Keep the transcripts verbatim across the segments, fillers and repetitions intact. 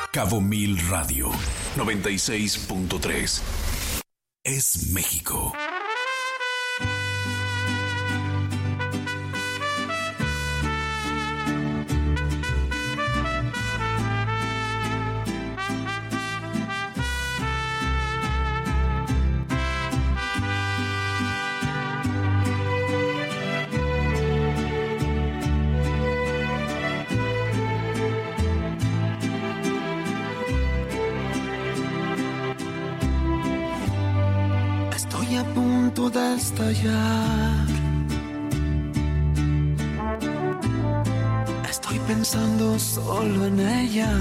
Cabo Mil Radio noventa y seis punto tres. Es México. De estallar. Estoy pensando solo en ella.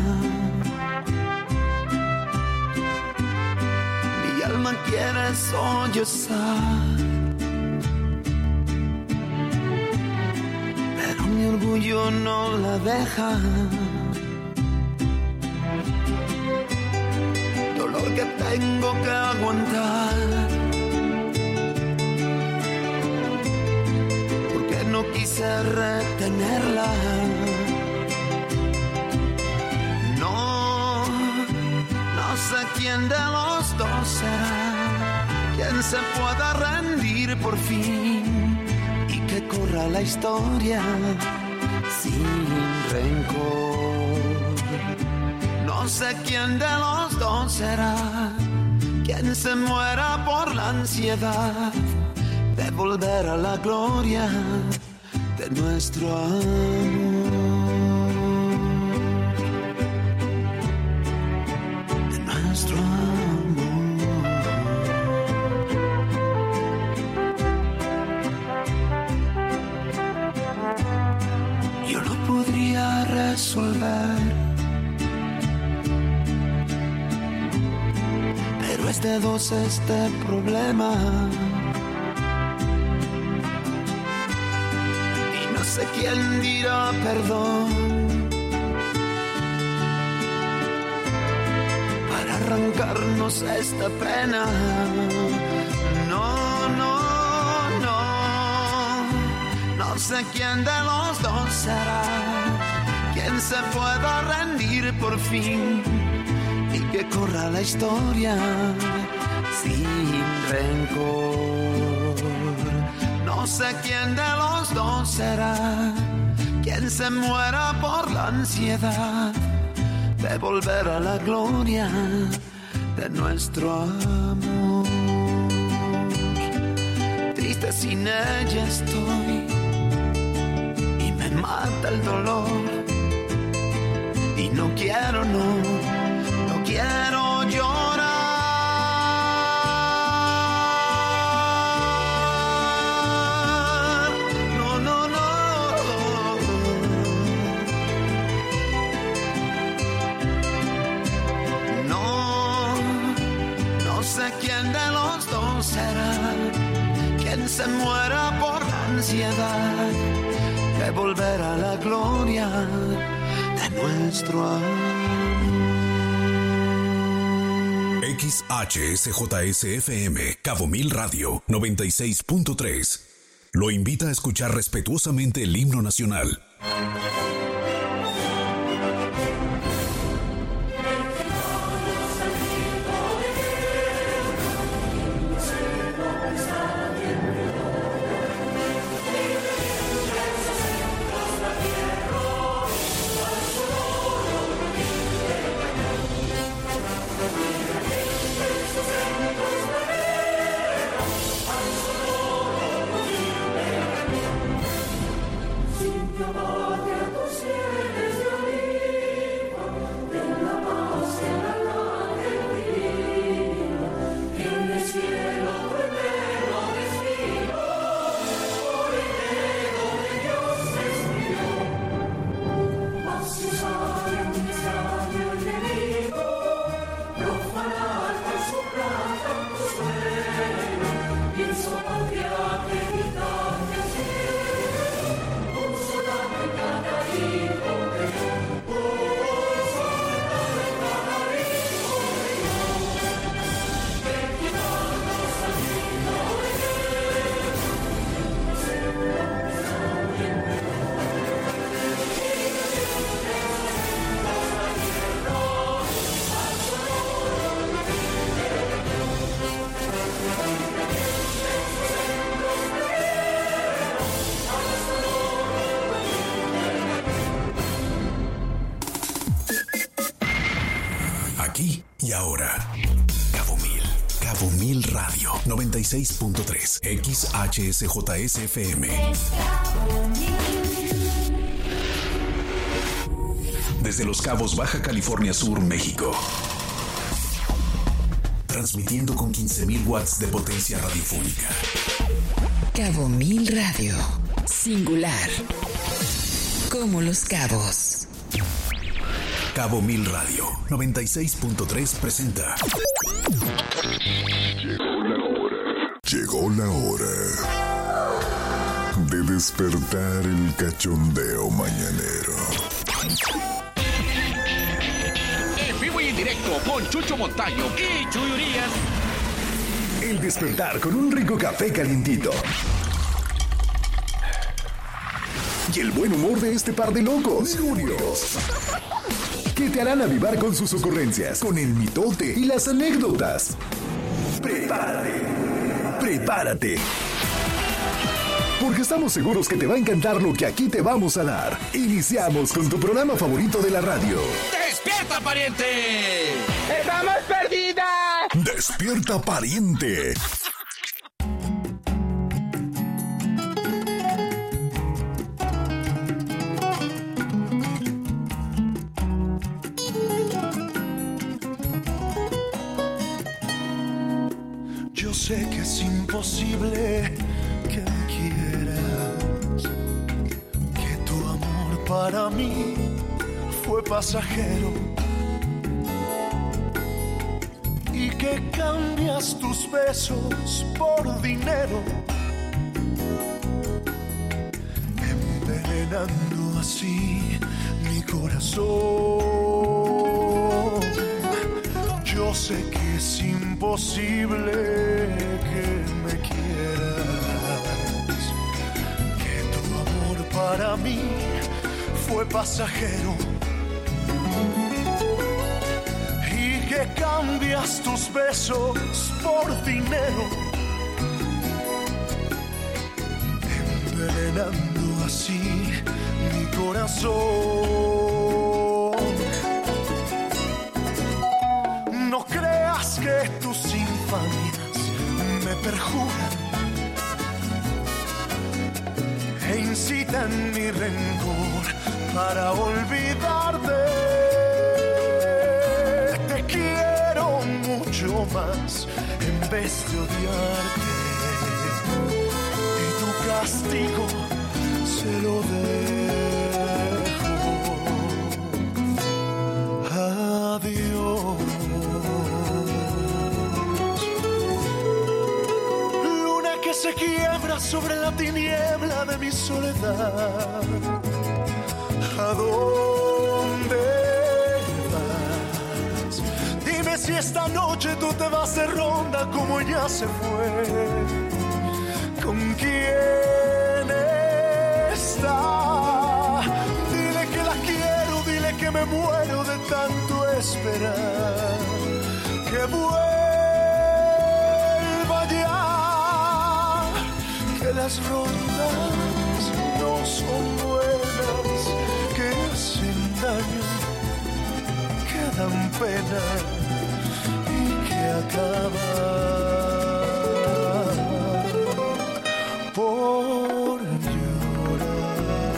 Mi alma quiere sollozar, pero mi orgullo no la deja. Dolor que tengo que aguantar. No quise retenerla. No, no sé quién de los dos será quien se pueda rendir por fin y que corra la historia sin rencor. No sé quién de los dos será quien se muera por la ansiedad de volver a la gloria de nuestro amor, de nuestro amor. Yo lo podría resolver, pero es de dos este problema. No sé quién dirá perdón para arrancarnos esta pena. No, no, no. No sé quién de los dos será quien se pueda rendir por fin y que corra la historia sin rencor. No sé quién de los dos será quien se muera por la ansiedad de volver a la gloria de nuestro amor. Triste sin ella estoy y me mata el dolor y no quiero, no, no quiero llorar. ¿Quién de los dos será quien se muera por la ansiedad de volver a la gloria de nuestro amor? X H S J S F M Cabo Mil Radio noventa y seis punto tres lo invita a escuchar respetuosamente el himno nacional. Sin tu amor aquí y ahora. Cabo Mil. Cabo Mil Radio noventa y seis punto tres. X H S J S F M. Desde Los Cabos, Baja California Sur, México. Transmitiendo con quince mil watts de potencia radiofónica. Cabo Mil Radio. Singular. Como Los Cabos. Cabo Mil Radio noventa y seis punto tres presenta. Llegó la hora. Llegó la hora de despertar el cachondeo mañanero. En vivo y en directo con Chucho Montaño y Chuy Urias. El despertar con un rico café calientito. Y el buen humor de este par de locos, Lurios, que te harán avivar con sus ocurrencias, con el mitote y las anécdotas. Prepárate, prepárate. Porque estamos seguros que te va a encantar lo que aquí te vamos a dar. Iniciamos con tu programa favorito de la radio. ¡Despierta, pariente! ¡Estamos perdidas! ¡Despierta, pariente! Yo sé que es imposible que me quieras, que tu amor para mí fue pasajero y que cambias tus besos por dinero, envenenando así mi corazón. Yo sé que es imposible que me quieras, que tu amor para mí fue pasajero y que cambias tus besos por dinero, envenenando así mi corazón. No creas que tus infamias me perjuran e incitan mi rencor para olvidarte. Te quiero mucho más en vez de odiarte, y tu castigo se lo dejo. Adiós. Luna que se quiebra sobre la tiniebla de mi soledad. ¿A dónde vas? Dime si esta noche tú te vas de ronda como ella se fue. ¿Con quién está? Dile que la quiero, dile que me muero de tanto esperar. Que vuelva ya, que las rondas no son buenas, que hacen daño, que dan pena y que acaban por llorar.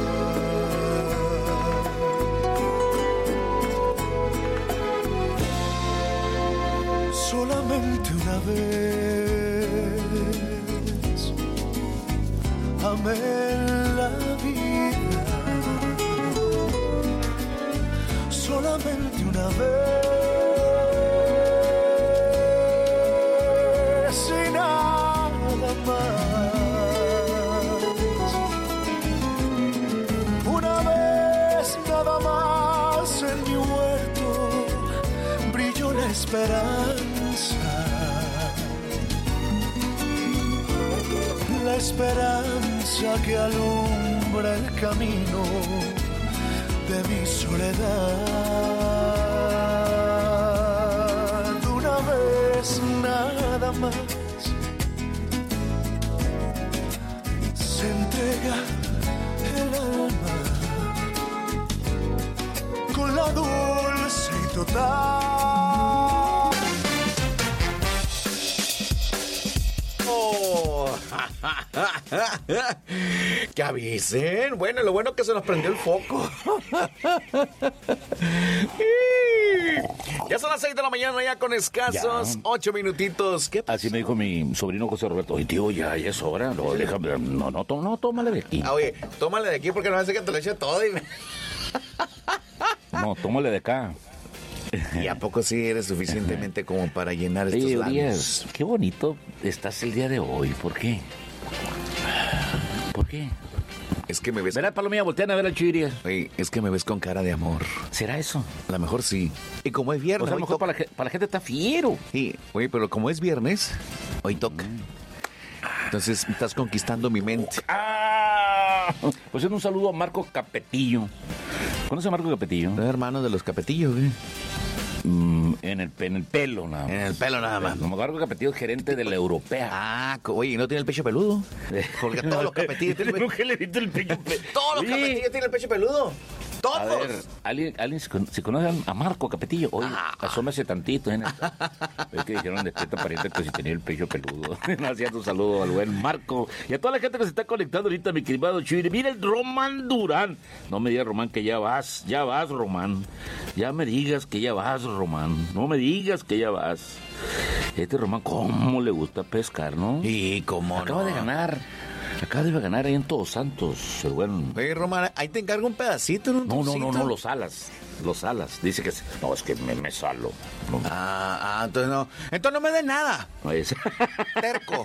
Solamente una vez amé la vida, solamente una vez y nada más. Una vez nada más en mi huerto brilló la esperanza, la esperanza que alumbra el camino de mi soledad. Una vez nada más se entrega el alma con la dulce y total Que avisen. Bueno, lo bueno que se nos prendió el foco. Ya son las seis de la mañana, ya con escasos ocho minutitos. ¿Qué Así me dijo mi sobrino José Roberto. Oye, tío, ya, ya es hora. No, déjame, no, no, no, no, tómale de aquí. Ah, oye, tómale de aquí porque no hace que te lo eche todo. Y... No, tómale de acá. ¿Y a poco sí eres suficientemente como para llenar estos Oye, labios? Urias, qué bonito estás el día de hoy. ¿Por qué? ¿Por qué? Es que me ves... Verá, Palomilla, voltean a ver al Chuyurias. Oye, es que me ves con cara de amor. ¿Será eso? A lo mejor sí. Y como es viernes... O sea, a lo mejor para la, para la gente está fiero. Sí, oye, pero como es viernes, hoy toca. Entonces estás conquistando mi mente. ¡Ah! Pues un saludo a Marco Capetillo. ¿Conoce a Marco Capetillo? Es hermano de los Capetillos, güey. Mm, en, el, en el pelo nada más. En el pelo nada más. Marco Capetillo es gerente de la Europea. Ah, oye, ¿y no tiene el pecho peludo? Porque todos los Capetillos tienen... Nunca le he visto el pecho peludo. Todos los Capetillos tienen el pecho peludo. ¡Todos! A ver, ¿alguien, alguien se, con, se conoce a Marco Capetillo? Oye, ah. asómese tantito. ¿eh? Es que dijeron despierta pariente que si tenía el pecho peludo. Hacía un saludo al buen Marco. Y a toda la gente que se está conectando ahorita, mi querido Chuy. Mira el Román Durán. No me digas, Román, que ya vas. Ya vas, Román. Ya me digas que ya vas, Román. No me digas que ya vas. Este Román, ¿cómo le gusta pescar, no? Y cómo Acaba no. de ganar. Acaba de ganar ahí en Todos Santos, el buen... Oye, Román, ahí te encargo un pedacito, ¿no? No, no, no, no, los alas. Los alas. Dice que... No, es que me, me salo. No. Ah, ah, entonces no. Entonces no me des nada. No es... Terco.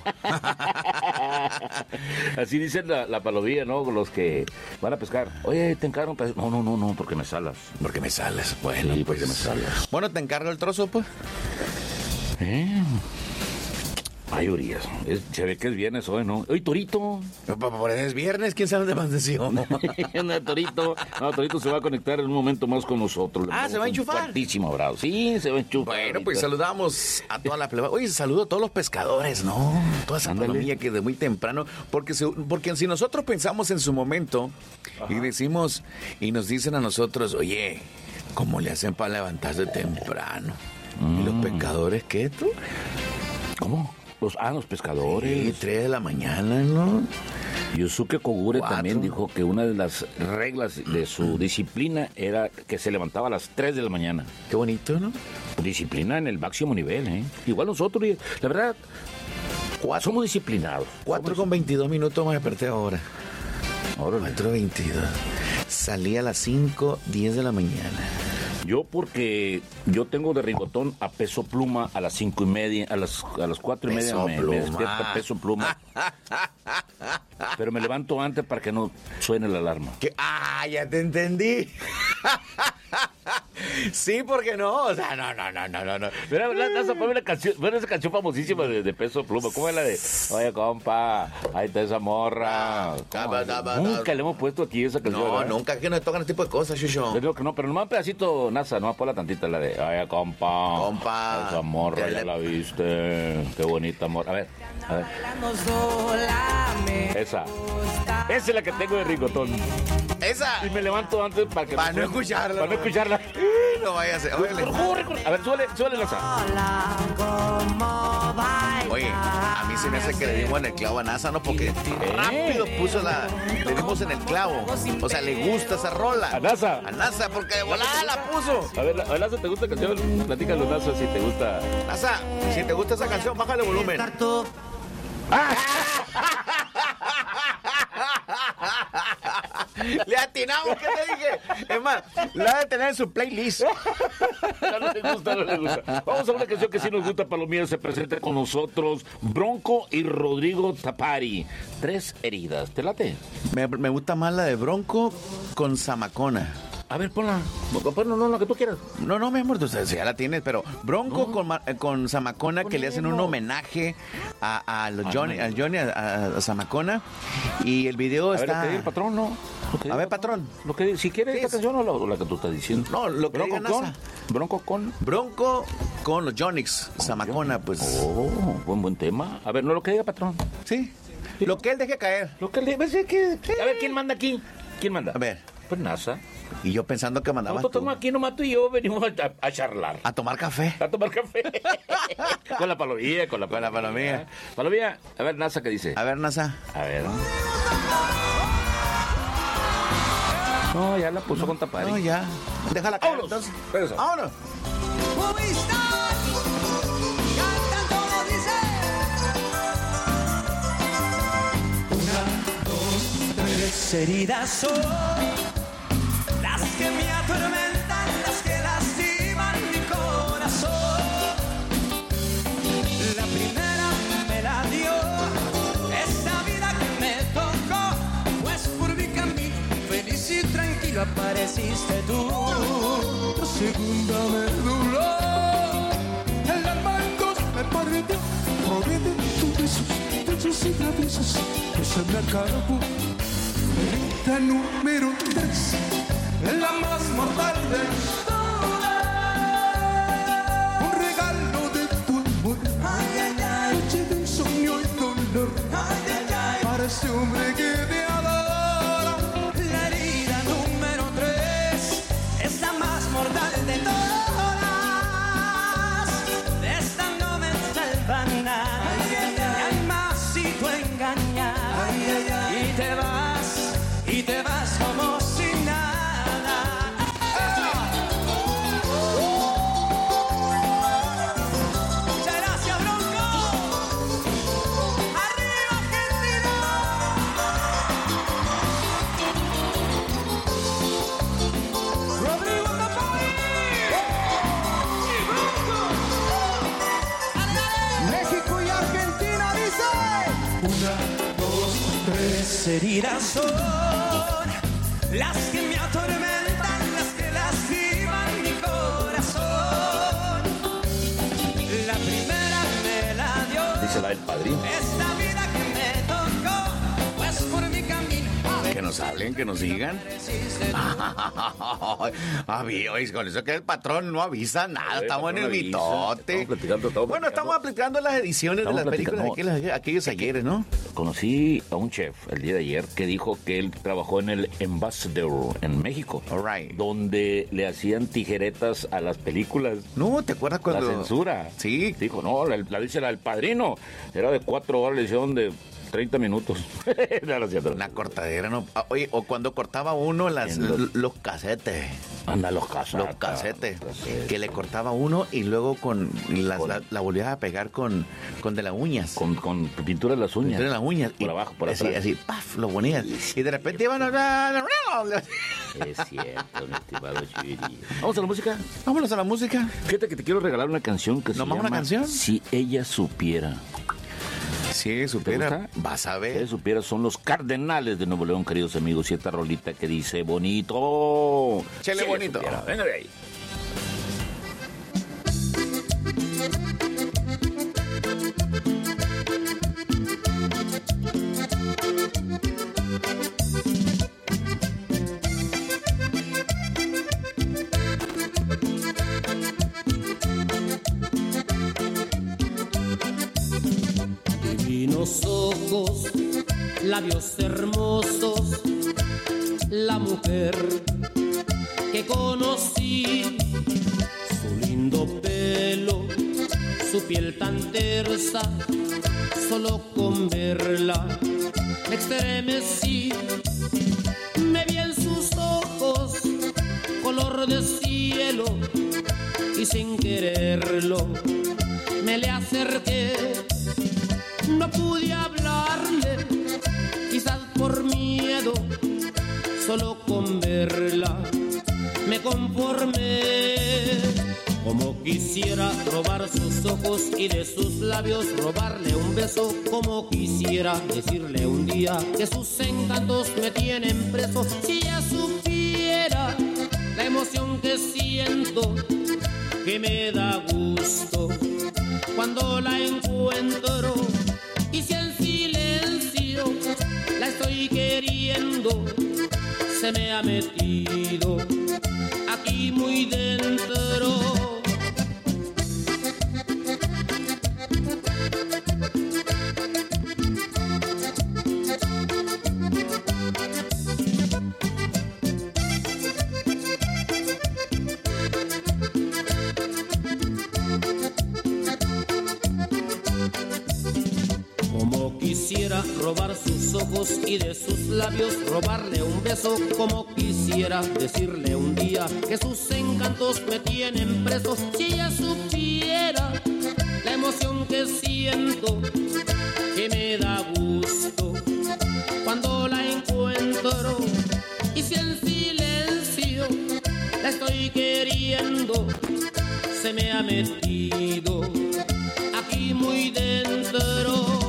Así dicen la, la palomilla, ¿no? Los que van a pescar. Oye, te encargo un pedacito. No, no, no, no, porque me salas. Porque me sales. Bueno, sí, pues... porque me salas. Bueno, te encargo el trozo, pues. ¿Eh? Ay, Urias, es, se ve que es viernes hoy, ¿no? ¡Ay, Torito! Por es viernes, ¿quién sabe de más decisión? No, Torito, no, Torito se va a conectar en un momento más con nosotros. Ah, ¿se va a enchufar? Un fuertísimo abrazo. Sí, se va a enchufar. Bueno, ahorita. pues saludamos a toda la plebe. Oye, saludo a todos los pescadores, ¿no? Toda esa palomilla que de muy temprano, porque, se, porque si nosotros pensamos en su momento, ajá, y decimos, y nos dicen a nosotros, oye, ¿cómo le hacen para levantarse temprano? Mm. ¿Y los pescadores qué, tú? ¿Cómo? Los, ah, los pescadores. Sí, tres de la mañana, ¿no? Yusuke Kogure Cuatro. También dijo que una de las reglas de su disciplina era que se levantaba a las tres de la mañana. Qué bonito, ¿no? Disciplina en el máximo nivel, ¿eh? Igual nosotros, la verdad, Cuatro. somos disciplinados. cuatro con veintidós minutos me desperté ahora. Ahora cuatro veintidós. Salí a las cinco diez de la mañana. Yo porque yo tengo de rigotón a Peso Pluma a las cinco y media, a las a las cuatro y media me, me despierta Peso Pluma. Pero me levanto antes para que no suene la alarma. ¿Qué? Ah, ya te entendí. Sí, porque no, o sea, no, no, no, no, no, no. Mira, Nasa, ponme la canción, bueno, esa canción famosísima de, de Peso Pluma. ¿Cómo es la de? Oye, compa, ahí está esa morra. Caba, caba, nunca le hemos puesto aquí esa canción. No, ¿verdad? nunca, que no tocan ese tipo de cosas, Chucho. Yo digo que no, pero nomás un pedacito, Nasa, nomás ponla tantita, la de, oye, compa. Compa. Esa morra, ya la viste. Qué bonita morra. A ver, a ver. Esa. Esa es la que tengo de rigotón. Esa. Y me levanto antes para que para no, no escucharla. Para no escucharla. No vaya a ser. Oye, corre, corre. A ver, suele, suele Nasa. Oye, a mí se me hace que le dimos en el clavo a Nasa, ¿no? Porque ¿Eh? rápido puso la... Le dimos en el clavo. O sea, le gusta esa rola. A Nasa. A Nasa, porque de volada la puso. A ver, a Nasa, ¿te gusta la canción? Platícalo, Nasa, si te gusta. Nasa, si te gusta esa canción, bájale volumen. ¡Ah! Le atinamos, ¿qué te dije? Es más, la debe tener en su playlist. No, no le gusta, no le gusta. Vamos a una canción que sí nos gusta, Palomilla. Se presenta con nosotros Bronco y Rodrigo Tapari. Tres heridas. ¿Te late? Me, me gusta más la de Bronco con Zamacona. A ver, ponla. No, no, la que tú quieras. No, no, mi amor, tú sabes, ya la tienes, pero Bronco no. con, con Zamacona, que le hacen un homenaje a, a los Johnny, a Johnny, a, a Zamacona. Y el video a está... ver, lo que diga el patrón, ¿no? A ver, patrón. Lo que, si quieres sí, esta canción o la, o la que tú estás diciendo. No, lo que Bronco diga con, NASA. Bronco con... Bronco con los Johnny's, Zamacona, pues... Oh, buen, buen tema. A ver, no lo que diga, patrón. Sí. sí. Lo que él deje caer. Lo que él deje... Que... A ver, ¿quién manda aquí? ¿Quién manda? A ver. Pues NASA. Y yo pensando que mandabas Nosotros tú. aquí nomás tú y yo venimos a, a charlar. A tomar café. A tomar café. Con la palomilla, con la Con la palomilla. Palomilla, a ver, NASA, ¿qué dice? A ver, NASA. A ver. No, ya la puso con tapar. No, ya. Déjala caer, Vámonos. entonces. Eso. Vámonos. Tres heridas son las que me atormentan, las que lastiman mi corazón. La primera me la dio esta vida que me tocó, pues por mi camino feliz y tranquilo apareciste tú. La segunda me dobló, el alma en dos me partió, proviene tus besos, besos y traviesos que se me acabó. La número tres, la más mortal de todas. Un regalo de tu amor, ay, ay, ay. Noche de insomnio y dolor, ay, ay, ay. Para este hombre que te adora. La herida número tres es la más mortal de todas. De esta no me salva nada, ay, ay, ay. Y más si tú engañas, ay, ay, ay. Y te vas. Y te vas como si nada. Muchas gracias, Bronco. Arriba, Argentina. Rodrigo Tapaí. Y Bronco. México y Argentina dice. Una, dos, tres heridas son las que me atormentan, las que lastiman mi corazón. La primera me la dio, Dice la del padrino. esta vida que me tocó, pues por mi camino. Que nos hablen, que nos digan. Avío, con eso que el patrón no avisa nada. El Estamos en el patrón avisa. mitote. Estamos platicando, estamos Bueno, estamos aplicando las ediciones Estamos de las películas de platicando. aquellos, aquellos ayeres, ¿no? Conocí a un chef el día de ayer que dijo que él trabajó en el Ambassador en México, All right. donde le hacían tijeretas a las películas. No, ¿te acuerdas cuando...? La censura. Sí. Dijo, no, la, la dice la del padrino. Era de cuatro horas, le hicieron de treinta minutos. No, no es cierto. Una cortadera, ¿no? Ah, oye, o cuando cortaba uno las, En los- los casetes. Anda, los casetes. Los casetes. Casetes. Que le cortaba uno y luego con las- Con- la, la volvía a pegar con, con de las uñas. Con, con pintura de las uñas. Pintura de las uñas. Por abajo, por así, atrás. así, paf, lo ponías. Y de repente iban a... Es cierto, mi estimado Chiri. ¿Vamos a la música? Vámonos a la música. Fíjate que te quiero regalar una canción que se ¿Nomás llama una canción? Si ella supiera. Sí, supera. gusta? Vas a Si ver. ella supiera son los Cardenales de Nuevo León, queridos amigos. Y esta rolita que dice bonito. Chele Si ella bonito. supiera. Venga de ahí. Divinos ojos, labios hermosos, la mujer que conocí, su lindo pelo, su piel tan tersa, solo con verla me estremecí, me vi en sus ojos, color de cielo, y sin quererlo me le acerqué. No pude hablarle, quizás por miedo, solo con verla me conformé. Como quisiera robar sus ojos y de sus labios robarle un beso. Como quisiera decirle un día que sus encantos me tienen preso. Si ella supiera la emoción que siento, que me da gusto cuando la encuentro. Y si en silencio la estoy queriendo, se me ha metido aquí muy dentro. ojos y de sus labios robarle un beso, como quisiera decirle un día que sus encantos me tienen preso. Si ella supiera la emoción que siento, que me da gusto cuando la encuentro, y si en silencio la estoy queriendo, se me ha metido aquí muy dentro.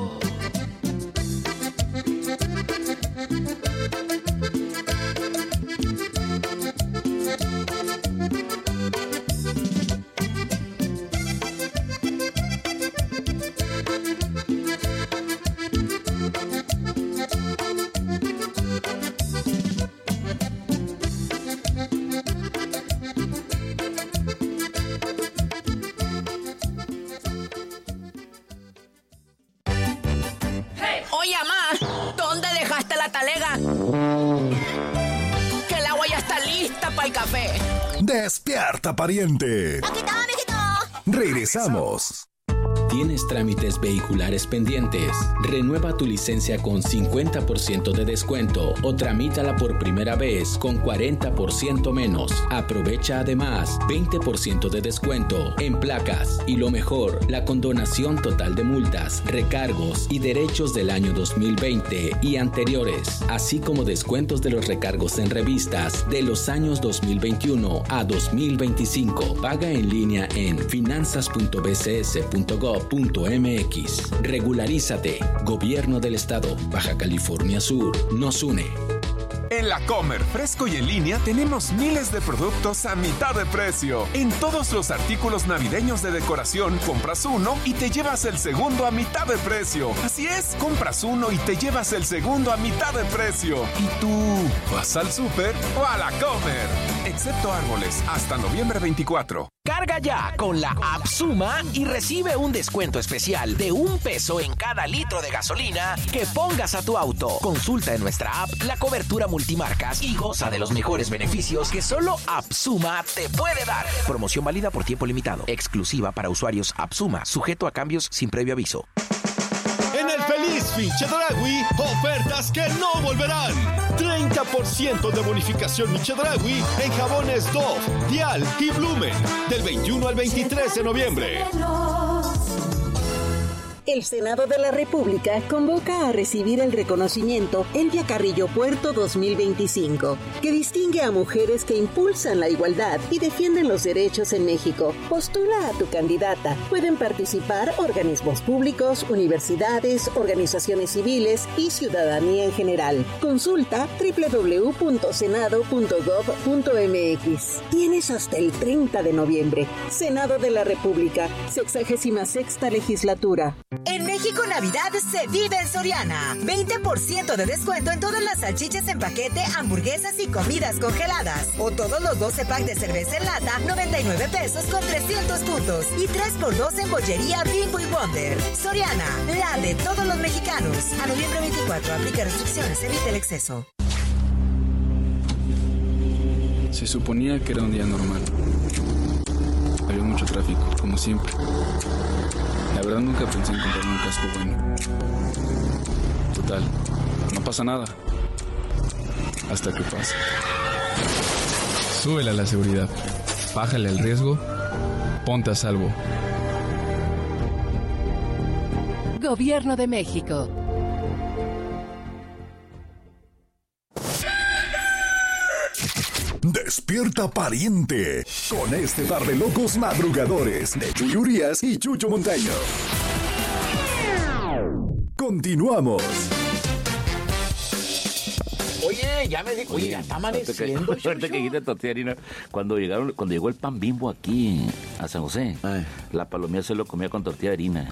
Despierta, pariente. Aquí está, mijito. Regresamos. ¿Tienes trámites vehiculares pendientes? Renueva tu licencia con cincuenta por ciento de descuento o tramítala por primera vez con cuarenta por ciento menos. Aprovecha además veinte por ciento de descuento en placas y lo mejor, la condonación total de multas, recargos y derechos del año dos mil veinte y anteriores, así como descuentos de los recargos en revistas de los años dos mil veintiuno a dos mil veinticinco. Paga en línea en finanzas punto b c s punto gov punto m x. Regularízate. Gobierno del Estado. Baja California Sur. Nos une. En La Comer, fresco y en línea, tenemos miles de productos a mitad de precio. En todos los artículos navideños de decoración, compras uno y te llevas el segundo a mitad de precio. Así es, compras uno y te llevas el segundo a mitad de precio. ¿Y tú vas al súper o a La Comer? Excepto árboles, hasta noviembre veinticuatro. Carga ya con la app Suma y recibe un descuento especial de un peso en cada litro de gasolina que pongas a tu auto. Consulta en nuestra app la cobertura multimarcas y goza de los mejores beneficios que solo App Suma te puede dar. Promoción válida por tiempo limitado. Exclusiva para usuarios App Suma. Sujeto a cambios sin previo aviso. En el Feliz Fin Chedraui, ofertas que no volverán. treinta por ciento de bonificación Mi Chedraui en jabones Dove, Dial y Blumen. Del veintiuno al veintitrés de noviembre. El Senado de la República convoca a recibir el reconocimiento Elvia Carrillo Puerto dos mil veinticinco, que distingue a mujeres que impulsan la igualdad y defienden los derechos en México. Postula a tu candidata. Pueden participar organismos públicos, universidades, organizaciones civiles y ciudadanía en general. Consulta doble u doble u doble u punto senado punto gov punto m x. Tienes hasta el treinta de noviembre. Senado de la República, sexagésima sexta legislatura. En México, Navidad se vive en Soriana. veinte por ciento de descuento en todas las salchichas en paquete, hamburguesas y comidas congeladas. O todos los doce packs de cerveza en lata, noventa y nueve pesos con trescientos puntos. Y tres por dos en bollería Bimbo y Wonder. Soriana, la de todos los mexicanos. A noviembre veinticuatro, aplica restricciones, evita el exceso. Se suponía que era un día normal. Había mucho tráfico, como siempre. La verdad nunca pensé en comprarme un casco bueno. Total, no pasa nada. Hasta que pasa. Súbele a la seguridad. Bájale el riesgo. Ponte a salvo. Gobierno de México. Despierta, pariente, con este par de locos madrugadores de Chuy Urias y Chucho Montaño. Continuamos. Oye, ya me dijo, oye, ya está amaneciendo. Suerte que dijiste tortilla de harina. Cuando llegaron, cuando llegó el pan Bimbo aquí a San José, ay, la palomía se lo comía con tortilla de harina.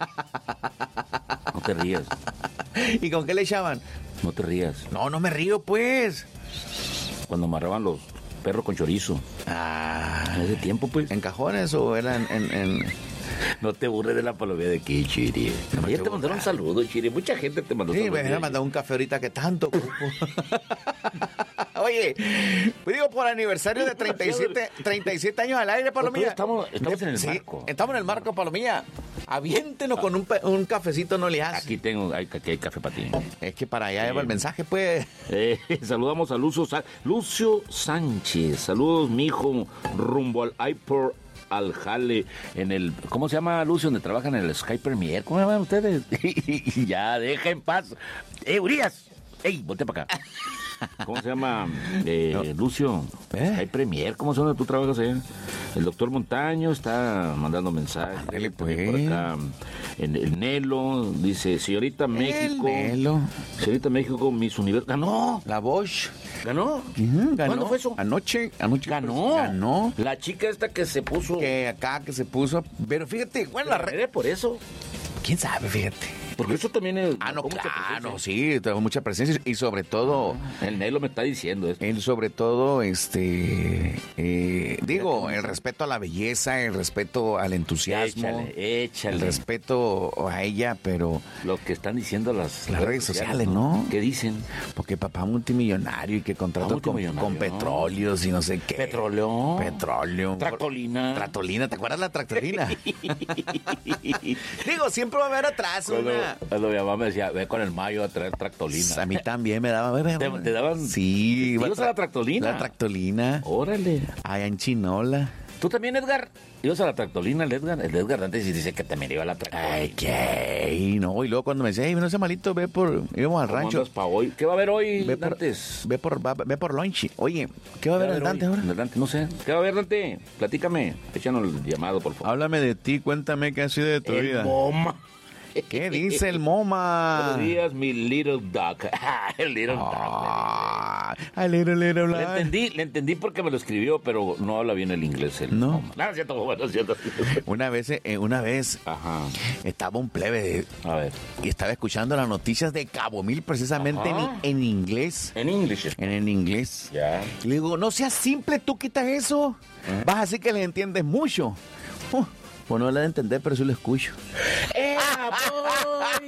No te rías. ¿Y con qué le echaban? No te rías. No, no me río, pues. Cuando amarraban los perros con chorizo. Ah. En ese tiempo, pues. ¿En cajones o eran en...? en... No te burles de la palomía de aquí, Chiri. No ya te, te mandaron un saludo, Chiri. Mucha gente te mandó sí, saludos. Sí, me ha mandado un café ahorita que tanto. Oye, digo, por aniversario de treinta y siete, treinta y siete años al aire, Palomilla. Estamos, estamos en el sí, marco. Estamos en el marco, Palomilla. Aviéntenos ah. con un, un cafecito, no le hace. Aquí tengo, hay, aquí hay café para ti. Es que para allá eh, lleva el mensaje, pues. Eh, saludamos a Lucio, Lucio Sánchez. Saludos, mijo, rumbo al iPod, al jale, en el... ¿Cómo se llama, Lucio, donde trabajan en el Sky Premier? ¿Cómo se llaman ustedes? Ya, deja en paz. ¡Eh, Urias! ¡Ey, volte para acá! ¿Cómo se llama, eh, no. Lucio? ¿Eh? Sky Premier, ¿cómo son donde tú trabajas allá? El doctor Montaño está mandando mensajes. Dale, pues. Por acá, en el Nelo, dice, señorita México. El Nelo. Señorita México, Miss Universo. ¡Ganó! La Bosch. ¿Ganó? Uh-huh, ganó. ¿Cuándo fue eso? Anoche. Anoche. ¿Ganó? Ganó. La chica esta que se puso... Que acá, que se puso... Pero fíjate, bueno, la red... por eso. ¿Quién sabe? Fíjate. Porque eso también es... Ah, no, claro, sí, tengo mucha presencia y sobre todo... Ah, el Nelo me está diciendo esto. Él sobre todo, este... Eh, digo, el respeto a la belleza, el respeto al entusiasmo. Échale, échale. El respeto a ella, pero... Lo que están diciendo las... Las redes sociales, ¿no? ¿Qué dicen? Porque papá multimillonario y que contrató con, con petróleos y no sé qué. Petróleo. Petróleo. Tractolina. Tractolina, ¿te acuerdas la tractolina? Digo, siempre va a haber atrás cuando, una... Cuando mi mamá me decía, ve con el mayo a traer tractolina. A mí también me daba... Ve, ¿Te, ¿Te daban? Sí. ¿Ibas a la tractolina? La tractolina. Órale. Allá en Chinola. ¿Tú también, Edgar? ¿Ibas a la tractolina, el Edgar? El Edgar antes dice que también iba a la tractolina. Ay, ¿qué? No, y luego cuando me decía, hey, no seas malito, ve por... Íbamos al rancho. Pa hoy? ¿Qué va a haber hoy, ve por, Dantes? Ve por, va, ve por lunch. Oye, ¿qué va a haber el Dante ahora? El Dante, no sé. ¿Qué va a haber, Dante? Platícame. Échanos el llamado, por favor. Háblame de ti, cuéntame qué ha sido de tu el vida. Moma. ¿Qué dice el Moma? Buenos días, mi little duck. El little duck. Ah, a little, little le entendí, le entendí porque me lo escribió, pero no habla bien el inglés. El no. Moma. No, es cierto, bueno, es cierto. Una vez, eh, una vez, Ajá. estaba un plebe a ver. y estaba escuchando las noticias de Cabo Mil precisamente en, en inglés. En inglés. En el inglés. Ya. Y le digo, no seas simple, tú quitas eso. ¿Eh? Vas a decir que le entiendes mucho. Uh. Pues no la de entender, pero sí lo escucho. ¡Eh, boy!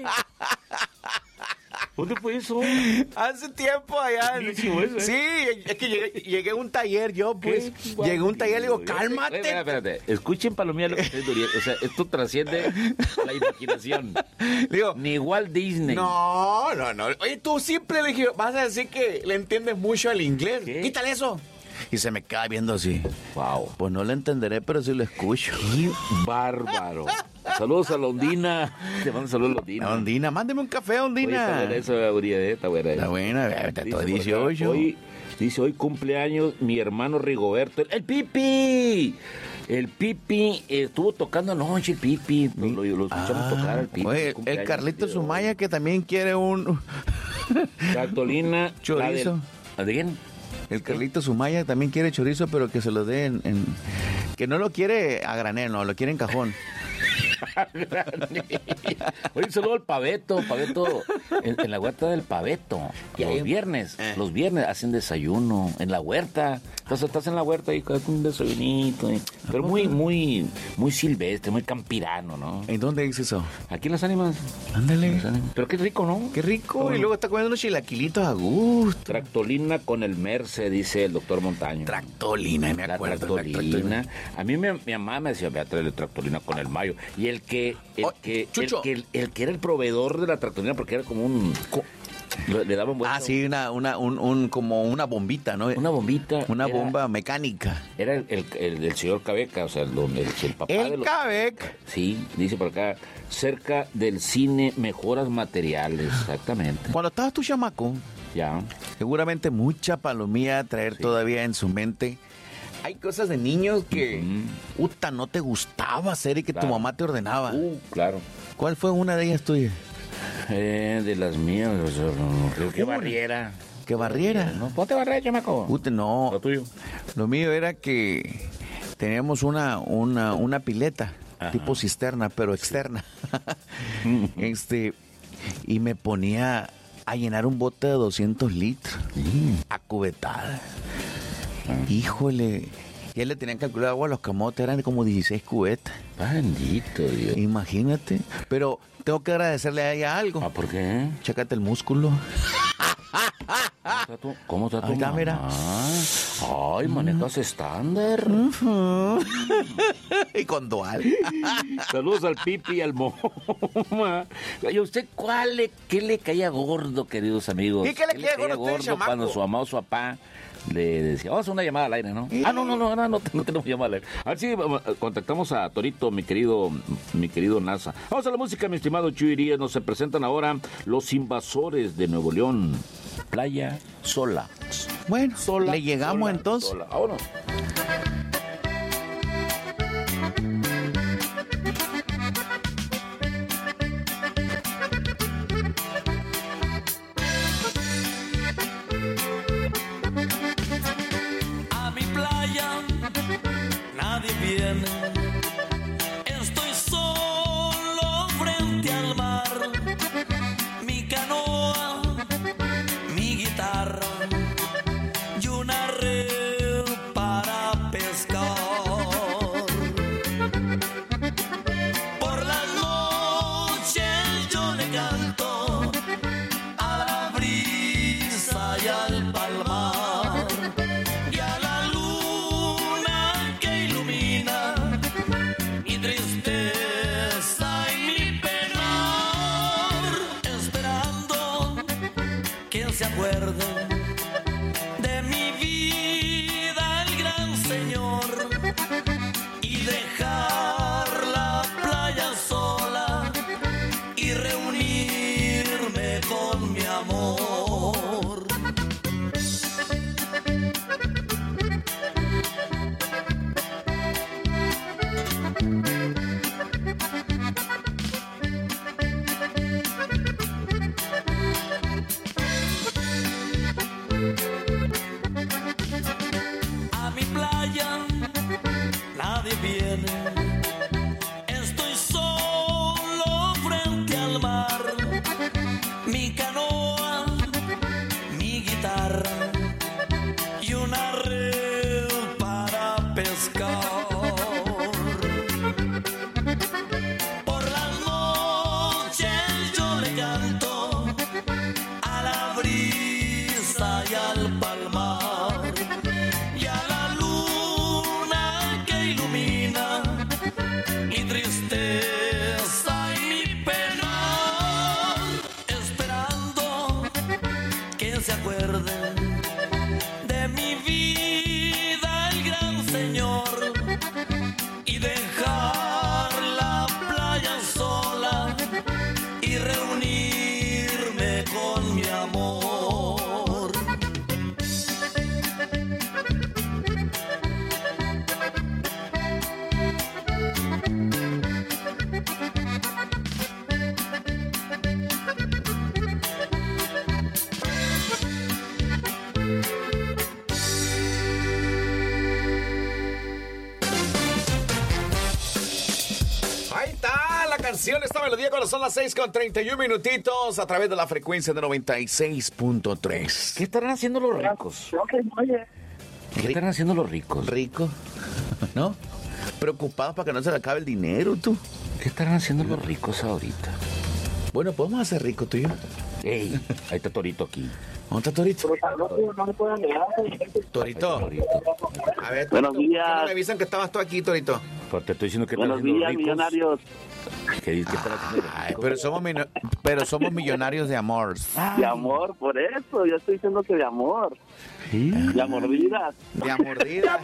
¿Dónde fue eso? Hace tiempo allá. Eso, ¿eh? Sí, es que llegué, llegué a un taller yo, pues. Llegué a un taller y le digo, cálmate. Espérate, espérate. Escuchen, Palomilla, lo que estoy diciendo. O sea, esto trasciende la imaginación. Digo, ni Walt Disney. No, no, no. Oye, tú siempre le dije, vas a decir que le entiendes mucho al inglés. ¿Qué? Quítale eso. Y se me queda viendo así. Wow. Pues no lo entenderé, pero sí lo escucho. ¡Qué bárbaro! Saludos a la Ondina. Te mando saludos a la Ondina. La Ondina, mándeme un café, Ondina. Oye, está buena esa, Uriah, está buena. Está buena, te dice, dieciocho. Hoy, dice, hoy cumpleaños mi hermano Rigoberto. ¡El Pipi! El Pipi eh, estuvo tocando anoche, el Pipi. Lo, lo, lo escuchamos ah, tocar al Pipi. Oye, el Carlito Sumaya que también quiere un... Tractolina. Chorizo. ¿De quién? El Carlito Sumaya también quiere chorizo, pero que se lo den en... Que no lo quiere a granel, no, lo quiere en cajón. Oye, saludo al Paveto, Paveto, en, en la huerta del Paveto. Y los viernes, eh. los viernes hacen desayuno en la huerta. Entonces estás en la huerta y con un desayunito. Y, pero muy, muy, muy silvestre, muy campirano, ¿no? ¿En dónde dice eso? Aquí en Las Ánimas. Ándale. Las Ánimas. Pero qué rico, ¿no? Qué rico. Bueno. Y luego está comiendo unos chilaquilitos a gusto. Tractolina con el Merce, dice el doctor Montaño. Tractolina, me acuerdo. La tractolina. A mí mi, mi mamá me decía, voy a traerle tractolina con el mayo. Y el que, el, oh, que, el, que el, el que era el proveedor de la tractolina, porque era como un... Le, le daban vuelta. Ah, sí, una, una, un, un, como una bombita, ¿no? Una bombita. Una era, bomba mecánica. Era el, el, el, el señor Cabeca, o sea, el, el, el papá el de los... Cabeca. Sí, dice por acá, cerca del cine Mejoras Materiales, exactamente. Cuando estabas tu chamaco, ya, seguramente mucha palomía a traer sí. todavía en su mente. Hay cosas de niños que, uh-huh. Uta, no te gustaba hacer y que claro. tu mamá te ordenaba. Uh, claro. ¿Cuál fue una de ellas tuyas? Eh, de las mías, creo que barriera. ¿Qué barriera? ¿No? ¿Ponte barriera, chamaco? Ute, no. Lo tuyo. Lo mío era que teníamos una, una, una pileta, ajá. tipo cisterna, pero externa. este, y me ponía a llenar un bote de doscientos litros, mm. a cubetada. Híjole, ya le tenían calculado agua a los camotes, eran como dieciséis cubetas. Bendito Dios. Imagínate. Pero tengo que agradecerle a ella algo. ¿Ah, por qué? Chécate el músculo. ¿Cómo está tu Ahí está, mira. mamá? Ay, manejas estándar. Uh-huh. Y con dual. Saludos al Pipi y al Moma. ¿Y usted cuál le, qué le caía gordo, queridos amigos? ¿Y qué le caía gordo a usted, chamaco? Cuando su mamá o su papá le decía, vamos a hacer una llamada al aire, ¿no? ¿Y? Ah, no, no, no, no, no, no tenemos llamada al aire. A ver si contactamos a Torito, mi querido, mi querido NASA. Vamos a la música, mi estimado Chuy Díaz. Nos se presentan ahora Los Invasores de Nuevo León. Playa Sola. Bueno, sola, le llegamos sola, entonces. Sola. Vámonos. A mi playa nadie viene. Estoy solo frente al mar. Mi canoa, mi guitarra y una red para pescar. Por las noches yo le canto a la brisa y al palmar y a la luna que ilumina mi tristeza y mi penar, esperando que se acuerde de mi vida el gran Señor y dejar la playa sola y reunirme con mi amor. A mi playa nadie viene. Estoy solo frente al mar. Mi canoa, mi guitarra y una red para pescar. Por las noches yo le canto a la brisa y al palmar y a la luna que ilumina mi tristeza y mi penar, esperando que se acuerde de mi vida el gran Señor y dejar la playa sola y reunirme con mi amor. Ahí está la canción, esta melodía cuando son las seis con treinta y un minutitos a través de la frecuencia de noventa y seis punto tres. ¿Qué estarán haciendo los ricos? ¿Qué están haciendo los ricos? ¿Rico? ¿No? Preocupados para que no se le acabe el dinero, tú. ¿Qué estarán haciendo los ricos ahorita? Bueno, podemos hacer rico tú y yo. Ey, ahí está Torito aquí. ¿Dónde está Torito? Torito. A ver, Buenos Torito, días. ¿por qué no me avisan que estabas tú aquí, Torito? Pues te estoy diciendo que Buenos están haciendo días, los ricos. millonarios. ¿Qué, qué están haciendo los Ay, ricos? pero somos, mino- pero somos millonarios de amor. De amor, por eso. Yo estoy diciendo que de amor. ¿Sí? De amordidas. De amordida.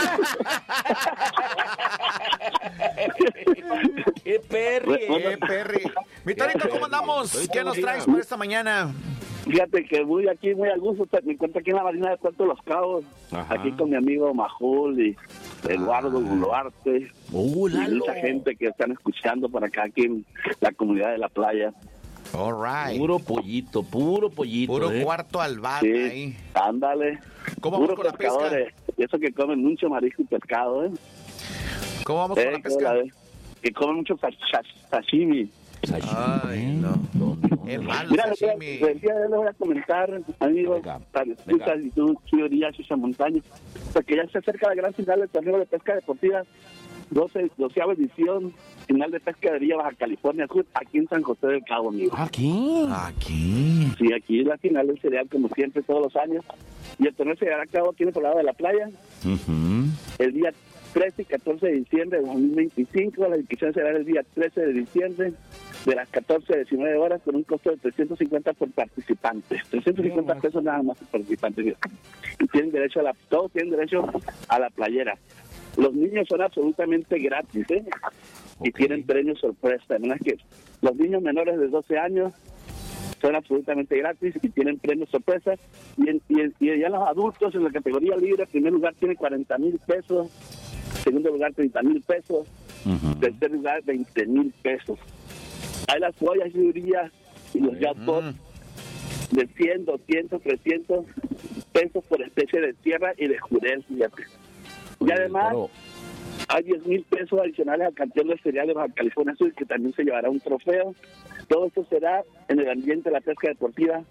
¡Qué perri! ¡Qué perri! Mi Torito, ¿cómo andamos? ¿Qué nos traes para esta mañana? Fíjate que muy aquí, muy a gusto. Me encuentro aquí en la Marina de Puerto Los Cabos. Ajá. Aquí con mi amigo Majul y Eduardo Duarte. ¡Uh, Y Lalo! mucha gente que están escuchando por acá, aquí en la comunidad de la playa. All right. Puro pollito, puro pollito. Puro ¿eh? cuarto al bar Sí, ahí. ándale. ¿Cómo vamos Puro con la pesca? pescadores. Y eso que comen mucho marisco y pescado, ¿eh? ¿Cómo vamos Eh, con la que pesca? la- Que comen mucho sash- sash- sashimi. Ay, no. ¿Dónde? Es malo, Mira, sashimi. el día de hoy les voy a comentar, amigos, para y tú, Chuyoría, Chucha Montaña, porque ya se acerca la gran final del torneo de pesca deportiva, doce, doceava edición, final de pesca de Villa Baja California Sur, aquí en San José del Cabo, amigo. ¿Aquí? Aquí. Sí, aquí es la final del cereal, como siempre, todos los años, y el torneo se llevará a cabo aquí en el lado de la playa, Uh-huh. el día trece y catorce de diciembre de dos mil veinticinco, la inscripción será el día trece de diciembre, de las catorce a diecinueve horas, con un costo de trescientos cincuenta por participante. trescientos cincuenta pesos nada más por participante. Y tienen derecho a la, todos tienen derecho a la playera. Los niños son absolutamente gratis, ¿eh? Y okay. tienen premios sorpresa. ¿No? Es que los niños menores de doce años son absolutamente gratis y tienen premios sorpresa. Y, en, y, en, y ya los adultos en la categoría libre, en primer lugar tiene cuarenta mil pesos, segundo lugar treinta mil pesos, uh-huh. tercer lugar veinte mil pesos. Hay las joyas y urías y los jackpots mm. de cien, doscientos, trescientos pesos por especie de tierra y de jurel, fíjate. Y además pero... hay diez mil pesos adicionales al campeón del cereal de Baja California Sur, que también se llevará un trofeo. Todo esto será en el ambiente de la pesca deportiva